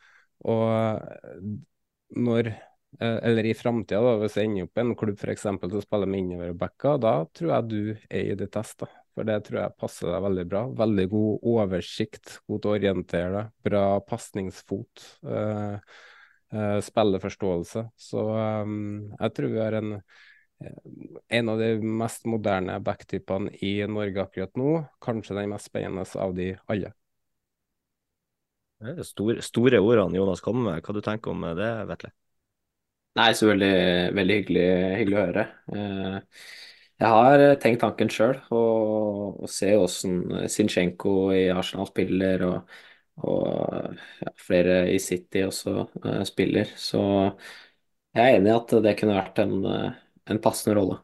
Og når, eh, eller i framtida, hvis jeg ender opp i en klubb for eksempel, til å spille med innoverbacker, da tror jeg du er i det test. da. For det tror jeg passer deg veldig bra. Veldig god oversikt, god til å orientere deg, bra pasningsfot, eh, eh, spilleforståelse. Så eh, jeg tror vi har en, eh, en av de mest moderne backtypene i Norge akkurat nå. Kanskje den mest spennende av de alle. Det er store, store ordene Jonas kommer med. Hva du tenker om det, Vetle? Nei, så veldig, veldig hyggelig, hyggelig å høre. Eh, Jeg har tenkt tanken sjøl, og, og ser hvordan Zinchenko i Arsenal spiller, og, og ja, flere i City også eh, spiller. Så jeg er enig i at det kunne vært en, eh, en passende rolle.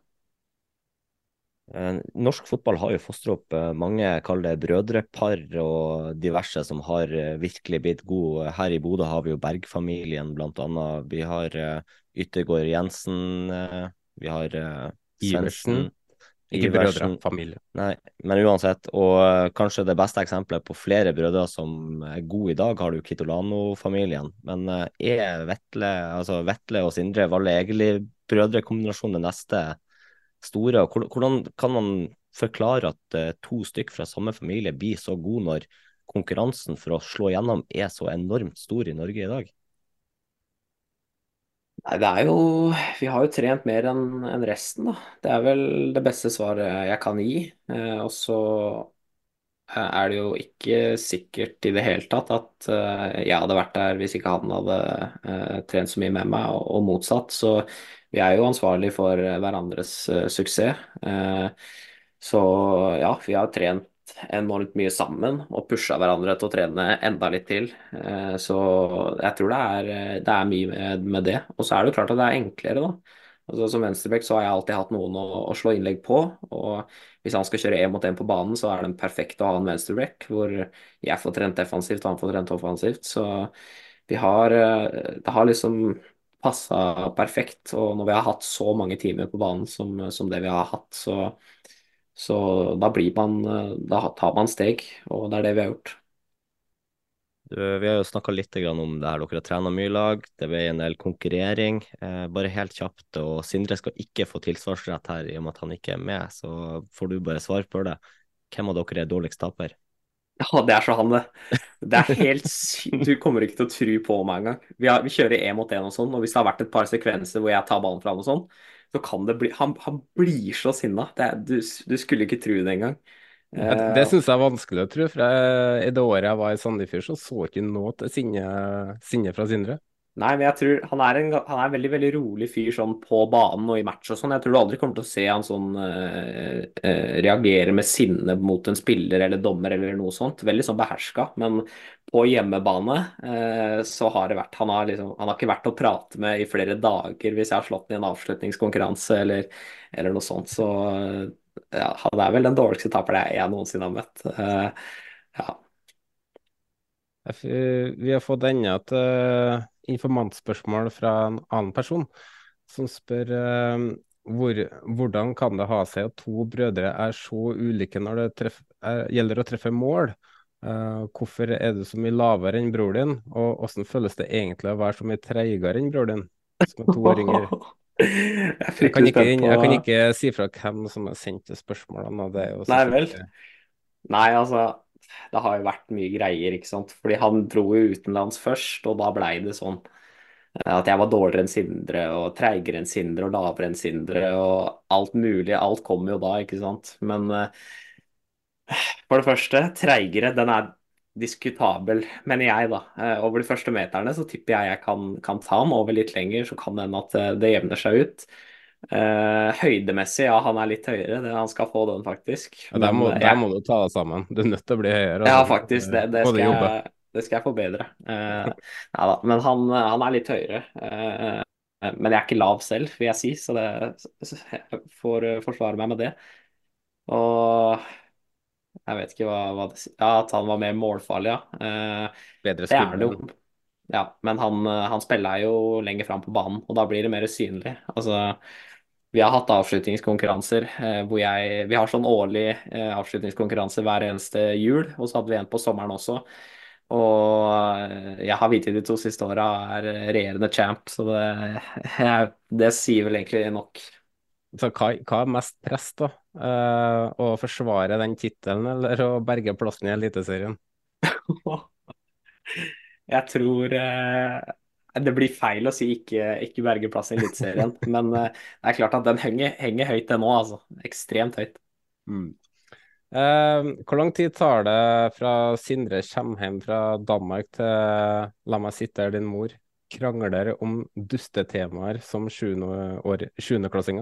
Eh, Norsk fotball har jo fostret opp eh, mange, kall det brødrepar og diverse, som har eh, virkelig blitt gode. Her i Bodø har vi jo Berg-familien, blant annet. Vi har eh, Yttergård Jensen, eh, vi har eh, Iversen, Svendsen, ikke brødre, Iversen. familie. Nei, men uansett, og eh, kanskje det beste eksempelet på flere brødre som er gode i dag, har du Kitolano-familien. Men eh, er Vetle, altså Vetle og Sindre Valle Egeli-brødrekombinasjon det neste store? Og hvor- hvordan kan man forklare at eh, to stykk fra samme familie blir så gode når konkurransen for å slå gjennom er så enormt stor i Norge i dag? Nei, det er jo Vi har jo trent mer enn enn resten, da. Det er vel det beste svaret jeg kan gi. Eh, og så eh, er det jo ikke sikkert i det hele tatt at eh, jeg hadde vært der hvis ikke han hadde eh, trent så mye med meg, og, og motsatt. Så vi er jo ansvarlig for hverandres eh, suksess. Eh, så ja, vi har trent enormt mye sammen og pusha hverandre til å trene enda litt til. Eh, så jeg tror det er, det er mye med, med det. Og så er det jo klart at det er enklere, da. Altså, som venstreback så har jeg alltid hatt noen å, å slå innlegg på. Og hvis han skal kjøre én mot én på banen, så er det perfekt å ha en venstreback, hvor jeg får trent defensivt og han får trent offensivt. Så vi har eh, det har liksom passa perfekt. Og når vi har hatt så mange timer på banen som, som det vi har hatt, så så da blir man eh, Da tar man steg, og det er det vi har gjort. Du, vi har jo snakka litt grann om det her, dere har trena mye i lag, det ble en del konkurrering. Eh, bare helt kjapt, og Sindre skal ikke få tilsvarsrett her i og med at han ikke er med, så får du bare svar på det. Hvem av dere er dårligst taper? Ja, det er så han, det. Det er helt sykt. Du kommer ikke til å tro på meg engang. Vi, har, vi kjører én mot én og sånn, og hvis det har vært et par sekvenser hvor jeg tar ballen fra han og sånn, så kan det bli Han, han blir så sinna. Det er- Du, du skulle ikke tro det engang. Ja, det det Eh, syns jeg er vanskelig å tro, for jeg, i det året jeg var i Sandefjord, så så ikke noe til sinne, sinne fra Sindre. Nei, men jeg tror han er en, han er en veldig veldig rolig fyr sånn på banen og i match og sånn. Jeg tror du aldri kommer til å se han sånn eh, eh, reagere med sinne mot en spiller eller dommer eller noe sånt. Veldig sånn beherska. Men på hjemmebane eh, så har det vært han har, liksom, han har ikke vært å prate med i flere dager hvis jeg har slått den i en avslutningskonkurranse eller, eller noe sånt. Så eh, ja, han er vel den dårligste taperen jeg, jeg noensinne har møtt. Eh, ja. Jeg f- Vi har fått enda et eh, informantspørsmål fra en annen person, som spør eh, hvor, hvordan kan det ha seg at to brødre er så ulike når det treff, er, gjelder å treffe mål? Eh, hvorfor er du så mye lavere enn bror din, og hvordan føles det egentlig å være så mye treigere enn bror din, som er to år yngre? Jeg er Jeg kan fryktelig ikke, spent på jeg kan ikke si fra hvem som har sendt det spørsmålet, og det er jo Nei vel. selvfølgelig Nei, altså, det har jo vært mye greier, ikke sant. Fordi han dro jo utenlands først, og da blei det sånn eh, at jeg var dårligere enn Sindre, og treigere enn Sindre, og lavere enn Sindre, og alt mulig. Alt kom jo da, ikke sant. Men eh, for det første, treigere, den er diskutabel, mener jeg, da. Eh, over de første meterne så tipper jeg jeg kan, kan ta han. Over litt lenger så kan det hende at eh, det jevner seg ut. Eh, høydemessig, ja, han er litt høyere. Det, han skal få den, faktisk. ja, der Men må, eh, der jeg må du ta deg sammen. Du er nødt til å bli høyere, Ja, altså, for faktisk. Det, å det få det skal jobbe. jeg, det skal jeg forbedre. Eh, ja da, men han, han er litt høyere. Eh, men jeg er ikke lav selv, vil jeg si, så det så jeg får eh, forsvare meg med det. Og jeg vet ikke hva, hva det sier Ja, at han var mer målfarlig, ja. Eh, Bedre det er det skuddvenn. jo. Ja, men han, eh, han spiller jo lenger fram på banen, og da blir det mer synlig. Altså, vi har hatt avslutningskonkurranser eh, hvor jeg Vi har sånn årlig eh, avslutningskonkurranse hver eneste jul, og så hadde vi en på sommeren også. Og eh, jeg har vunnet de to siste åra, er regjerende champ, så det, jeg, det sier vel egentlig nok. Så hva, hva er mest press, da? Eh, å forsvare den tittelen, eller å berge plassen i Eliteserien? Jeg tror eh, det blir feil å si ikke, ikke berge plass i Eliteserien, men eh, det er klart at den henger, henger høyt, det nå, altså. Ekstremt høyt. Mm. Eh, hvor lang tid tar det fra Sindre kommer hjem fra Danmark til la meg sitte her, din mor, krangler om dustetemaer som sjuende år- sjuendeklassinger?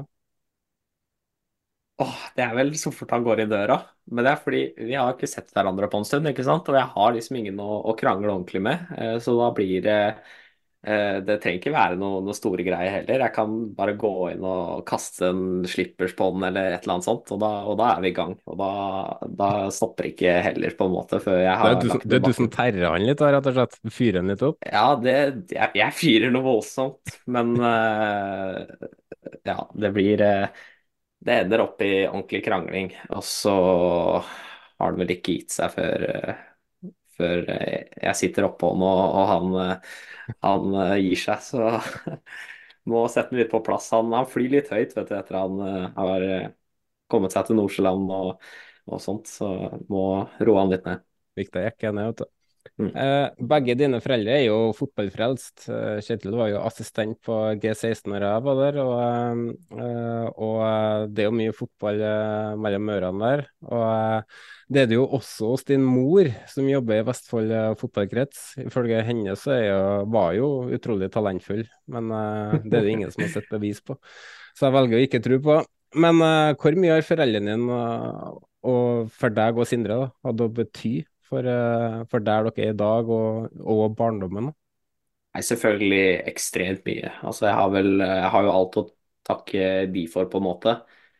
Åh, det er vel så fort han går i døra. Men det er fordi vi har ikke sett hverandre på en stund, ikke sant? Og jeg har liksom ingen å, å krangle ordentlig med. Eh, Så da blir det eh, Det trenger ikke være noe, noe store greier heller. Jeg kan bare gå inn og kaste en slippers på den eller et eller annet sånt, og da, og da er vi i gang. Og da, da stopper ikke heller, på en måte, før jeg Det er har du som, lagt det den er i du som bakken. terrer han litt, da, rett og slett. Fyrer han litt opp. Ja, det, jeg, jeg fyrer noe voldsomt, men eh, ja, det blir eh, Det ender opp i ordentlig krangling, og så har det vel ikke gitt seg før, eh, før eh, jeg sitter oppå han, og, og han, eh, han eh, gir seg. Så må sette den litt på plass. Han, han flyr litt høyt, vet du, etter han eh, har eh, kommet seg til Nordsjøland og, og sånt, så må roe han litt ned. Viktig, jeg er ikke enig, vet du. Mm. Eh, begge dine foreldre er jo fotballfrelst. Eh, Kjetil var jo assistent på G seksten når jeg var der, og, eh, og eh, det er jo mye fotball eh, mellom ørene der. Og eh, det er det jo også hos din mor, som jobber i Vestfold eh, fotballkrets. Ifølge henne så er jo, var jo utrolig talentfull, men eh, det er det ingen som har sett bevis på. Så jeg velger å ikke tro på. Men eh, hvor mye har foreldrene dine og, og for deg og Sindre da, hatt å bety for, eh, for der dere er i dag, og, og barndommen? Da? Nei, selvfølgelig ekstremt mye. Altså, jeg har vel Jeg har jo alt å takke de for, på en måte.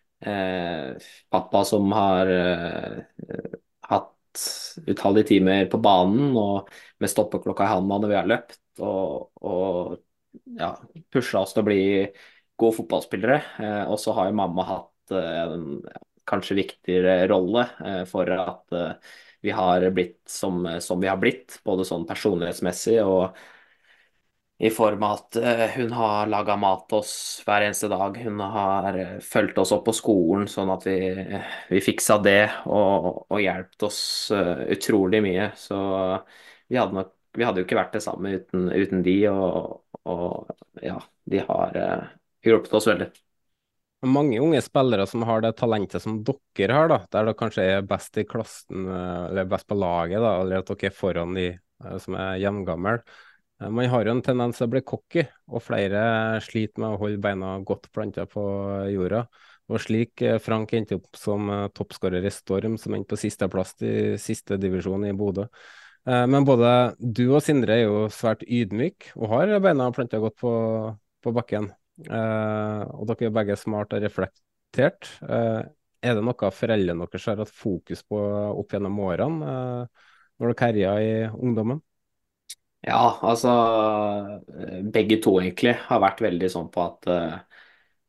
Eh, pappa som har eh, hatt utallige timer på banen og med stoppeklokka i handa når vi har løpt, og, og ja, pusha oss til å bli gode fotballspillere. Eh, og så har jo mamma hatt eh, en kanskje viktigere rolle eh, for at eh, vi har blitt som, som vi har blitt, både sånn personlighetsmessig og i form av at eh, hun har laga mat til oss hver eneste dag. Hun har eh, fulgt oss opp på skolen sånn at vi, vi fiksa det, og, og hjulpet oss eh, utrolig mye. Så vi hadde nok vi hadde jo ikke vært det samme uten, uten de, og, og ja, de har eh, hjulpet oss veldig. Mange unge spillere som har det talentet som dere har, da, der dere kanskje er best i klassen, eh, eller best på laget, da, eller at dere er foran de eh, som er jevngamle. Eh, Man har jo en tendens til å bli cocky, og flere sliter med å holde beina godt planta på jorda. Og slik eh, Frank endte opp som eh, toppskårer i Storm, som endte på sisteplass i siste divisjon i Bodø. Eh, Men både du og Sindre er jo svært ydmyk og har beina planta godt på, på bakken. Eh, og dere er begge smart og reflektert. Eh, er det noe foreldrene deres har hatt fokus på opp gjennom årene, eh, når dere herja i ungdommen? Ja, altså eh, begge to egentlig har vært veldig sånn på at eh,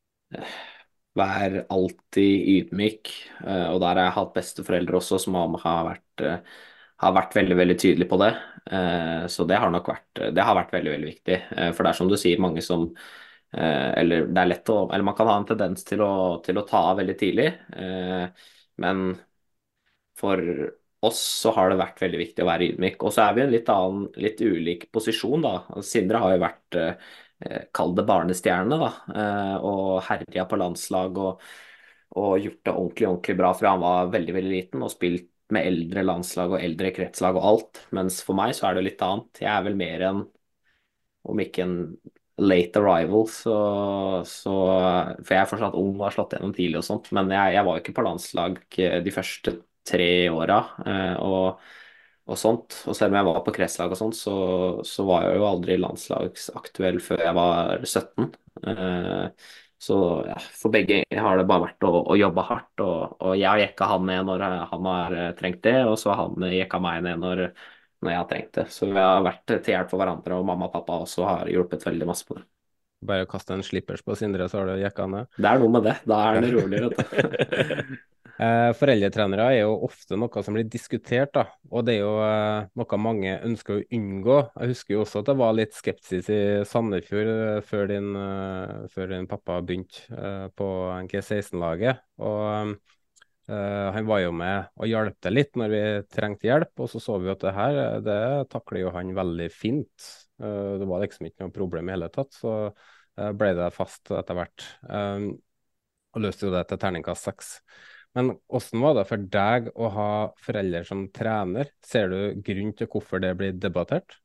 vær alltid ydmyk. eh, Og der har jeg hatt besteforeldre også som har har vært, eh, har vært veldig, veldig tydelige på det. Eh, Så det har nok vært, det har vært veldig, veldig viktig. Eh, For det er som du sier, mange som eh, Eller det er lett å Eller man kan ha en tendens til å, til å ta av veldig tidlig. eh, Men for oss så har det vært veldig viktig å være ydmyk. Og så er vi i en litt annen, litt ulik posisjon, da. Sindre har jo vært eh, kall det barnestjerne, da. Eh, og herja på landslag og, og gjort det ordentlig, ordentlig bra fra han var veldig, veldig liten, og spilt med eldre landslag og eldre kretslag og alt. Mens for meg så er det litt annet. Jeg er vel mer en, om ikke en late arrival, så, så For jeg er fortsatt ung og har slått gjennom tidlig og sånt, men jeg, jeg var jo ikke på landslag eh, de første tre åra. eh, og, og sånt. Og selv om jeg var på kretslag og sånt, så, så var jeg jo aldri landslagsaktuell før jeg var sytten. Eh, så ja, for begge har det bare vært å, å jobbe hardt, og, og jeg har jekka han ned når han har eh, trengt det, og så har han jekka meg ned når når jeg har trengt det. Så vi har vært til hjelp for hverandre, og mamma og pappa også har hjulpet veldig masse på det. Bare kaste en slippers på Sindre, så har du jekka ned. Det er noe med det. Da er det roligere, vet du. Eh, foreldretrenere er jo ofte noe som blir diskutert, da, og det er jo eh, noe mange ønsker å unngå. Jeg husker jo også at det var litt skepsis i Sandefjord eh, før din, eh, før din pappa begynte eh, på G seksten-laget. Og eh, han var jo med og hjalp til litt når vi trengte hjelp, og så så vi at det her, eh, det takler jo han veldig fint. Eh, det var liksom ikke noe problem i hele tatt, så eh, ble det fast etter hvert. Um, og løste jo det til terningkast seks. Men hvordan var det for deg å ha foreldre som trener? Ser du grunn til hvorfor det blir debattert?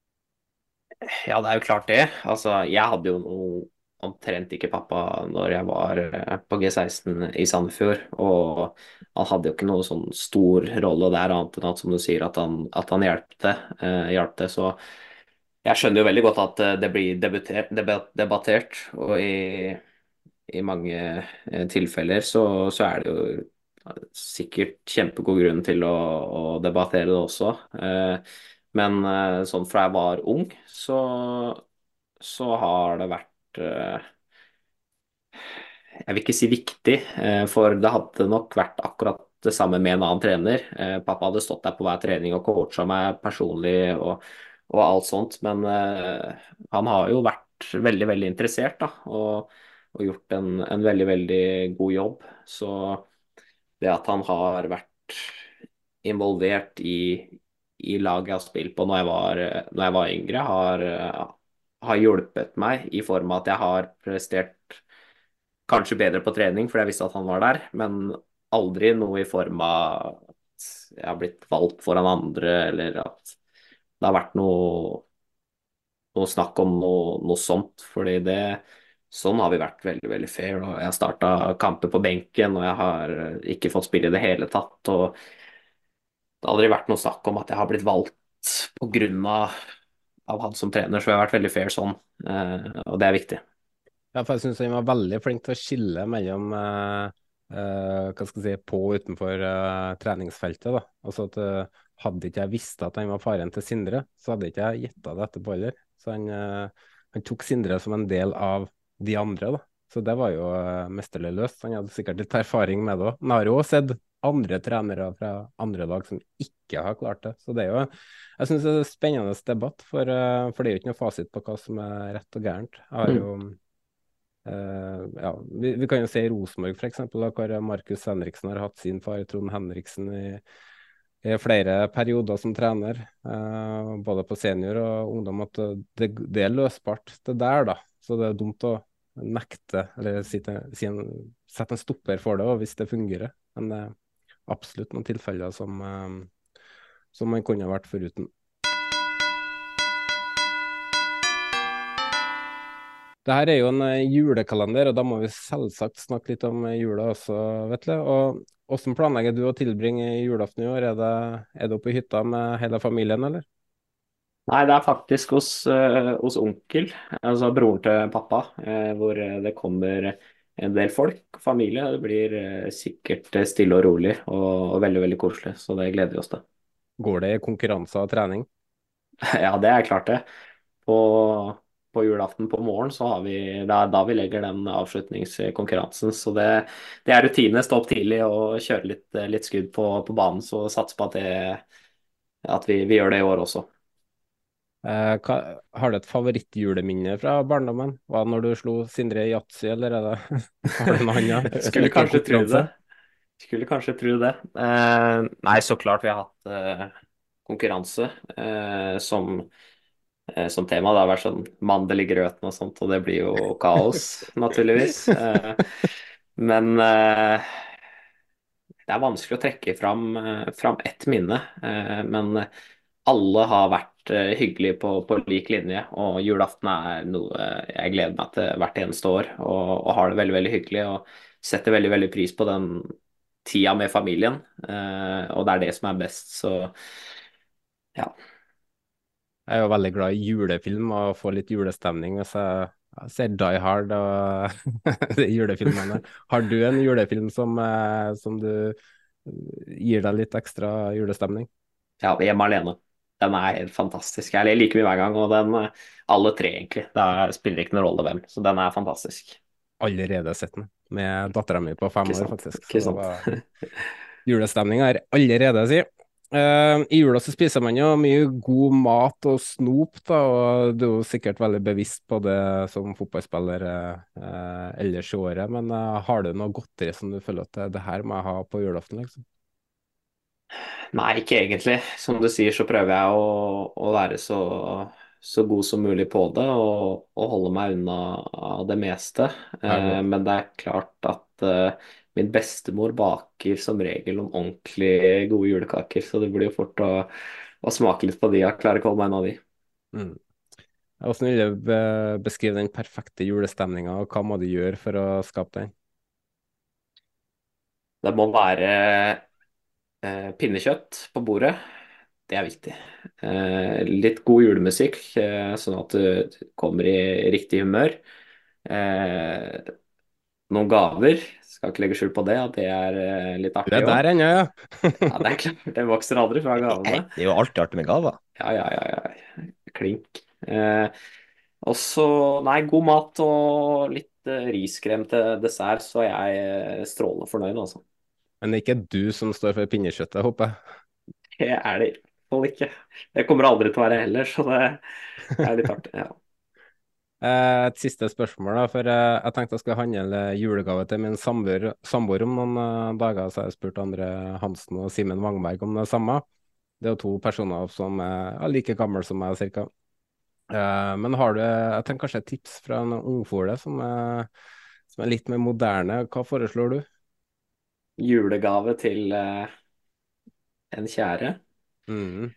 Ja, det er jo klart det. Altså, jeg hadde jo noe omtrent ikke pappa når jeg var eh, på G seksten i Sandefjord, og han hadde jo ikke noe sånn stor rolle der, annet enn at, som du sier, at han, at han hjalp det, eh, hjalp det. Så jeg skjønner jo veldig godt at eh, det blir debuter, debat, debattert, og i i mange eh, tilfeller så, så er det jo sikkert kjempegod grunn til å, å debattere det også. Eh, men eh, sånn fra jeg var ung, så, så har det vært eh, jeg vil ikke si viktig, eh, for det hadde nok vært akkurat det samme med en annen trener. Eh, Pappa hadde stått der på hver trening og coacha meg personlig og, og alt sånt, men eh, han har jo vært veldig, veldig interessert, da, og, og gjort en, en veldig, veldig god jobb. Så det at han har vært involvert i, i lag jeg har spilt på når jeg var, når jeg var yngre, har, har hjulpet meg i form av at jeg har prestert kanskje bedre på trening fordi jeg visste at han var der, men aldri noe i form av at jeg har blitt valgt foran andre, eller at det har vært noe, noe snakk om noe, noe sånt. Fordi det Sånn har vi vært veldig veldig fair. Og jeg har starta kamper på benken, og jeg har ikke fått spille i det hele tatt. Og det har aldri vært noe snakk om at jeg har blitt valgt på grunn av, av han som trener, så jeg har vært veldig fair sånn, eh, og det er viktig. Ja, for jeg synes han var veldig flink til å skille mellom eh, eh, hva skal jeg si, på og utenfor eh, treningsfeltet. Da. Altså at eh, Hadde ikke jeg visst at han var faren til Sindre, så hadde ikke jeg gjetta det etterpå heller. Så han, eh, han tok Sindre som en del av de andre. Da. Så det var jo eh, mesterlig løst. Han hadde sikkert litt erfaring med det òg. Han har jo også sett andre trenere fra andre lag som ikke har klart det. Så det er jo, jeg synes det er en spennende debatt, for, eh, for det er jo ikke noe fasit på hva som er rett og gærent. Jeg har jo Uh, ja, vi, vi kan jo se i Rosenborg for eksempel, da, hvor Markus Henriksen har hatt sin far Trond Henriksen i, i flere perioder som trener, uh, både på senior og ungdom, at det, det er løsbart det der da, så det er dumt å nekte eller sitte, si en, sette en stopper for det og hvis det fungerer, men det er absolutt noen tilfeller som, uh, som man kunne ha vært foruten. Det her er jo en julekalender, og da må vi selvsagt snakke litt om jula også, Vetle. Og hvordan planlegger du å tilbringe julaften i år? Er det, er det oppe i hytta med hele familien, eller? Nei, det er faktisk hos, eh, hos onkel, altså broren til pappa, eh, hvor det kommer en del folk, familie. Det blir eh, sikkert stille og rolig og, og veldig, veldig koselig, så det gleder vi oss til. Går det i konkurranser og trening? Ja, det er klart det. På, på julaften på morgen så har vi, det er da vi legger den avslutningskonkurransen. Så det, det er rutine, stå opp tidlig og kjøre litt, litt skudd på, på banen. Så satser på at, det, at vi, vi gjør det i år også. Eh, hva, har du et favorittjuleminne fra barndommen? Var det når du slo Sindre i yatzy, eller er det, har du noe annet? Skulle kanskje tro det. Skulle kanskje tro det. Eh, nei, så klart vi har hatt eh, konkurranse eh, som som tema. Det har vært sånn mandel i grøten og sånt, og det blir jo kaos, naturligvis. Men det er vanskelig å trekke fram, fram ett minne. Men alle har vært hyggelige på, på lik linje, og julaften er noe jeg gleder meg til hvert eneste år, og, og har det veldig, veldig hyggelig, og setter veldig, veldig pris på den tida med familien, og det er det som er best, så ja. Jeg er jo veldig glad i julefilm og får litt julestemning hvis jeg, jeg ser Die Hard og de julefilmene. Har du en julefilm som, som du gir deg litt ekstra julestemning? Ja, Hjemme alene. Den er helt fantastisk. Jeg ler like mye hver gang, og den, alle tre egentlig. Det spiller ikke noen rolle hvem, så den er fantastisk. Allerede sett den, med dattera mi på fem år faktisk. Ikke sant. Var... Julestemning er allerede, si. Uh, I jula så spiser man jo mye god mat og snop, da, og du er jo sikkert veldig bevisst på det som fotballspiller uh, ellers i året, men uh, har du noe godteri som du føler at det her må jeg ha på julaften, liksom? Nei, ikke egentlig. Som du sier, så prøver jeg å, å være så, så god som mulig på det, og, og holde meg unna av det meste. Uh, men det er klart at uh, min bestemor baker som regel noen ordentlig gode julekaker, så det blir jo fort å, å smake litt på de. Jeg klarer ikke å holde meg unna de. Mm. Hvordan vil du be beskrive den perfekte julestemninga, og hva må du gjøre for å skape den? Det må være eh, pinnekjøtt på bordet. Det er viktig. Eh, litt god julemusikk, eh, sånn at du kommer i riktig humør. Eh, noen gaver. Skal ikke legge skjul på det, at det er uh, litt artig. Det er der ennå, ja. Ja, det er klart. Det vokser aldri fra gavene. Det er jo alltid artig med gaver. Ja, ja, ja. ja. Klink. Eh, også, nei, god mat og litt uh, riskrem til dessert, så er jeg strålende fornøyd, altså. Men det er ikke du som står for pinnekjøttet, håper jeg? Det er det i hvert fall ikke. Det kommer aldri til å være heller, så det er litt artig, ja. Et siste spørsmål, da, for jeg tenkte jeg skulle handle julegave til min samboer om noen dager, så jeg spurte Andre Hansen og Simen Wangberg om det samme. Det er jo to personer som er ja, like gamle som meg, cirka. Eh, men har du, jeg tenker kanskje et tips fra en ungfole som er, som er litt mer moderne. Hva foreslår du? Julegave til eh, en kjære. Mm.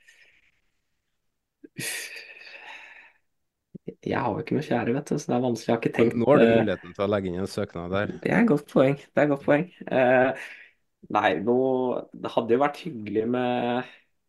Jeg har jo ikke noe kjære, vet du, så det er vanskelig. Jeg har ikke Men nå tenkt har du eh, muligheten til å legge inn en søknad der. Det er et godt poeng. Det er et godt poeng. Eh, nei, nå Det hadde jo vært hyggelig med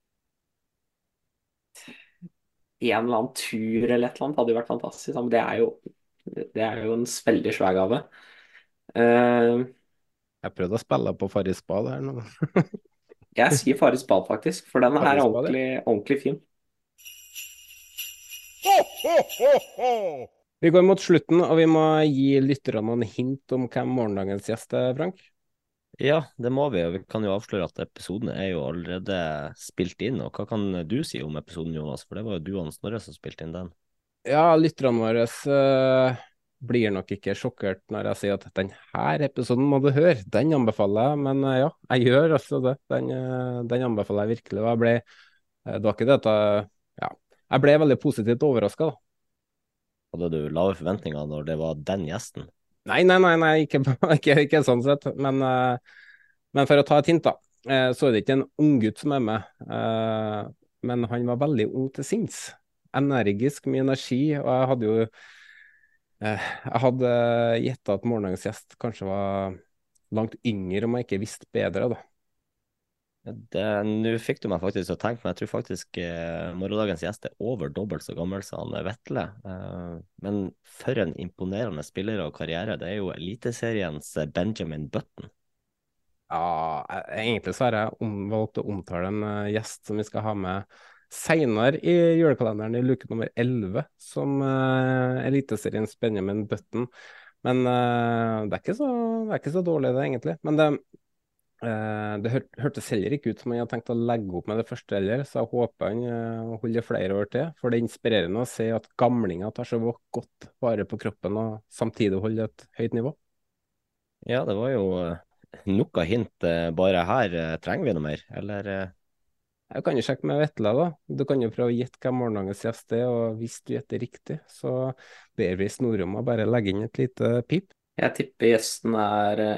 en eller annen tur eller et eller annet. Hadde jo vært fantastisk. Men det er jo, det er jo en veldig svær gave. Eh, Jeg prøvde å spille på Farris bad her nå. jeg sier Farris bad, faktisk, for den er Farris bad, ja. ordentlig, ordentlig fin. Vi går mot slutten, og vi må gi lytterne noen hint om hvem morgendagens gjest er, Frank. Ja, det må vi, og vi kan jo avsløre at episoden er jo allerede spilt inn. Og hva kan du si om episoden, Jonas? For det var jo du og Snorre som spilte inn den. Ja, lytterne våre eh, blir nok ikke sjokkert når jeg sier at denne episoden må du høre. Den anbefaler jeg, men eh, ja, jeg gjør også det. Den, eh, den anbefaler jeg virkelig. Og jeg ble, eh, det var ikke det at jeg, ja, jeg ble veldig positivt overrasket da. Hadde du lave forventninger når det var den gjesten? Nei, nei, nei, nei ikke, ikke, ikke sånn sett. Men, eh, men for å ta et hint, da, eh, så er det ikke en unggutt som er med. Eh, men han var veldig ung til sinns. Energisk, mye energi. Og jeg hadde jo eh, Jeg hadde gjettet at morgendagens gjest kanskje var langt yngre om jeg ikke visste bedre, da. Det- Nå fikk du meg faktisk til å tenke, men jeg tror faktisk eh, morgendagens gjest er over dobbelt så gammel som han Vetle. Eh, men for en imponerende spiller og karriere. Det er jo Eliteseriens eh, Benjamin Button. Ja, jeg- egentlig så har jeg om, valgt å omtale en eh, gjest som vi skal ha med senere i julekalenderen i luke nummer elleve, som uh, Eliteseriens Benjamin Button. Men eh, det er ikke så, det er ikke så dårlig det, egentlig. Men det, eh, det hør, hørtes heller ikke ut som han hadde tenkt å legge opp med det første heller, så jeg håper han eh, holder flere år til. For det er inspirerende å se at gamlinger tar så godt vare på kroppen og samtidig holder et høyt nivå. Ja, det var jo eh, nok av hint. eh, Bare her eh, trenger vi noe mer, eller? eh, Jeg kan jo sjekke med Vetle, da. Du kan jo prøve å gjette hvem morgendagens gjest er, og hvis du gjetter riktig, så ber vi Snorre om å bare legge inn et lite pip. Jeg tipper gjesten er eh,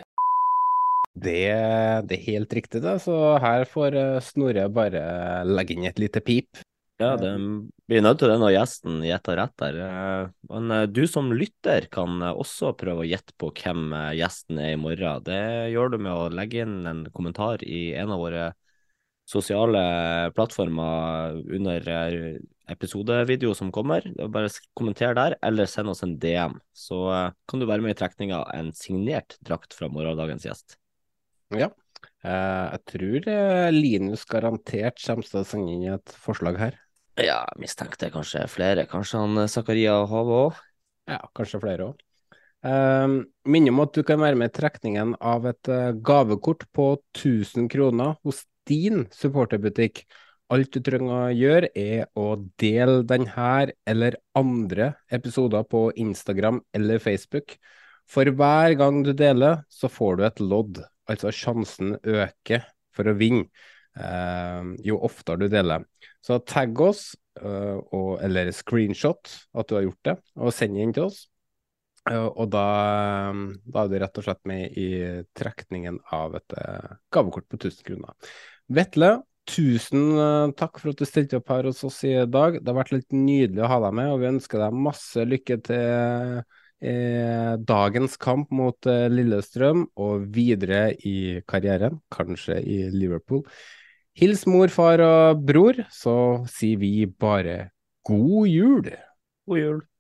Det, det er helt riktig, det. Så her får eh, Snorre bare legge inn et lite pip. Ja, det blir nødt til det når gjesten gjetter rett der. Eh, Men eh, du som lytter kan eh, også prøve å gjette på hvem eh, gjesten er i morgen. Det gjør du med å legge inn en kommentar i en av våre sosiale plattformer under eh, episodevideo som kommer. Det er Bare sk- kommenter der, eller send oss en D M. Så eh, kan du være med i trekninga av en signert drakt fra morgendagens gjest. Ja. Eh, jeg tror eh, Linus garantert kommer til å sende inn et forslag her. Ja, jeg mistenkte kanskje flere. Kanskje han eh, Zakaria Have òg? Ja, kanskje flere òg. Um, minner om at du kan være med i trekningen av et eh, gavekort på tusen kroner hos din supporterbutikk. Alt du trenger å gjøre er å dele denne eller andre episoder på Instagram eller Facebook. For hver gang du deler, så får du et lodd, altså sjansen øker for å vinne eh, jo oftere du deler. Så tagg oss, eh, og, eller screenshot at du har gjort det, og send det inn til oss. Eh, og da, da er du rett og slett med i trekningen av et eh, gavekort på tusen kroner. Vetle, tusen eh, takk for at du stilte opp her hos oss i dag. Det har vært litt nydelig å ha deg med, og vi ønsker deg masse lykke til eh, dagens kamp mot eh, Lillestrøm, og videre i karrieren, kanskje i Liverpool. Hils mor, far og bror, så sier vi bare god jul. God jul.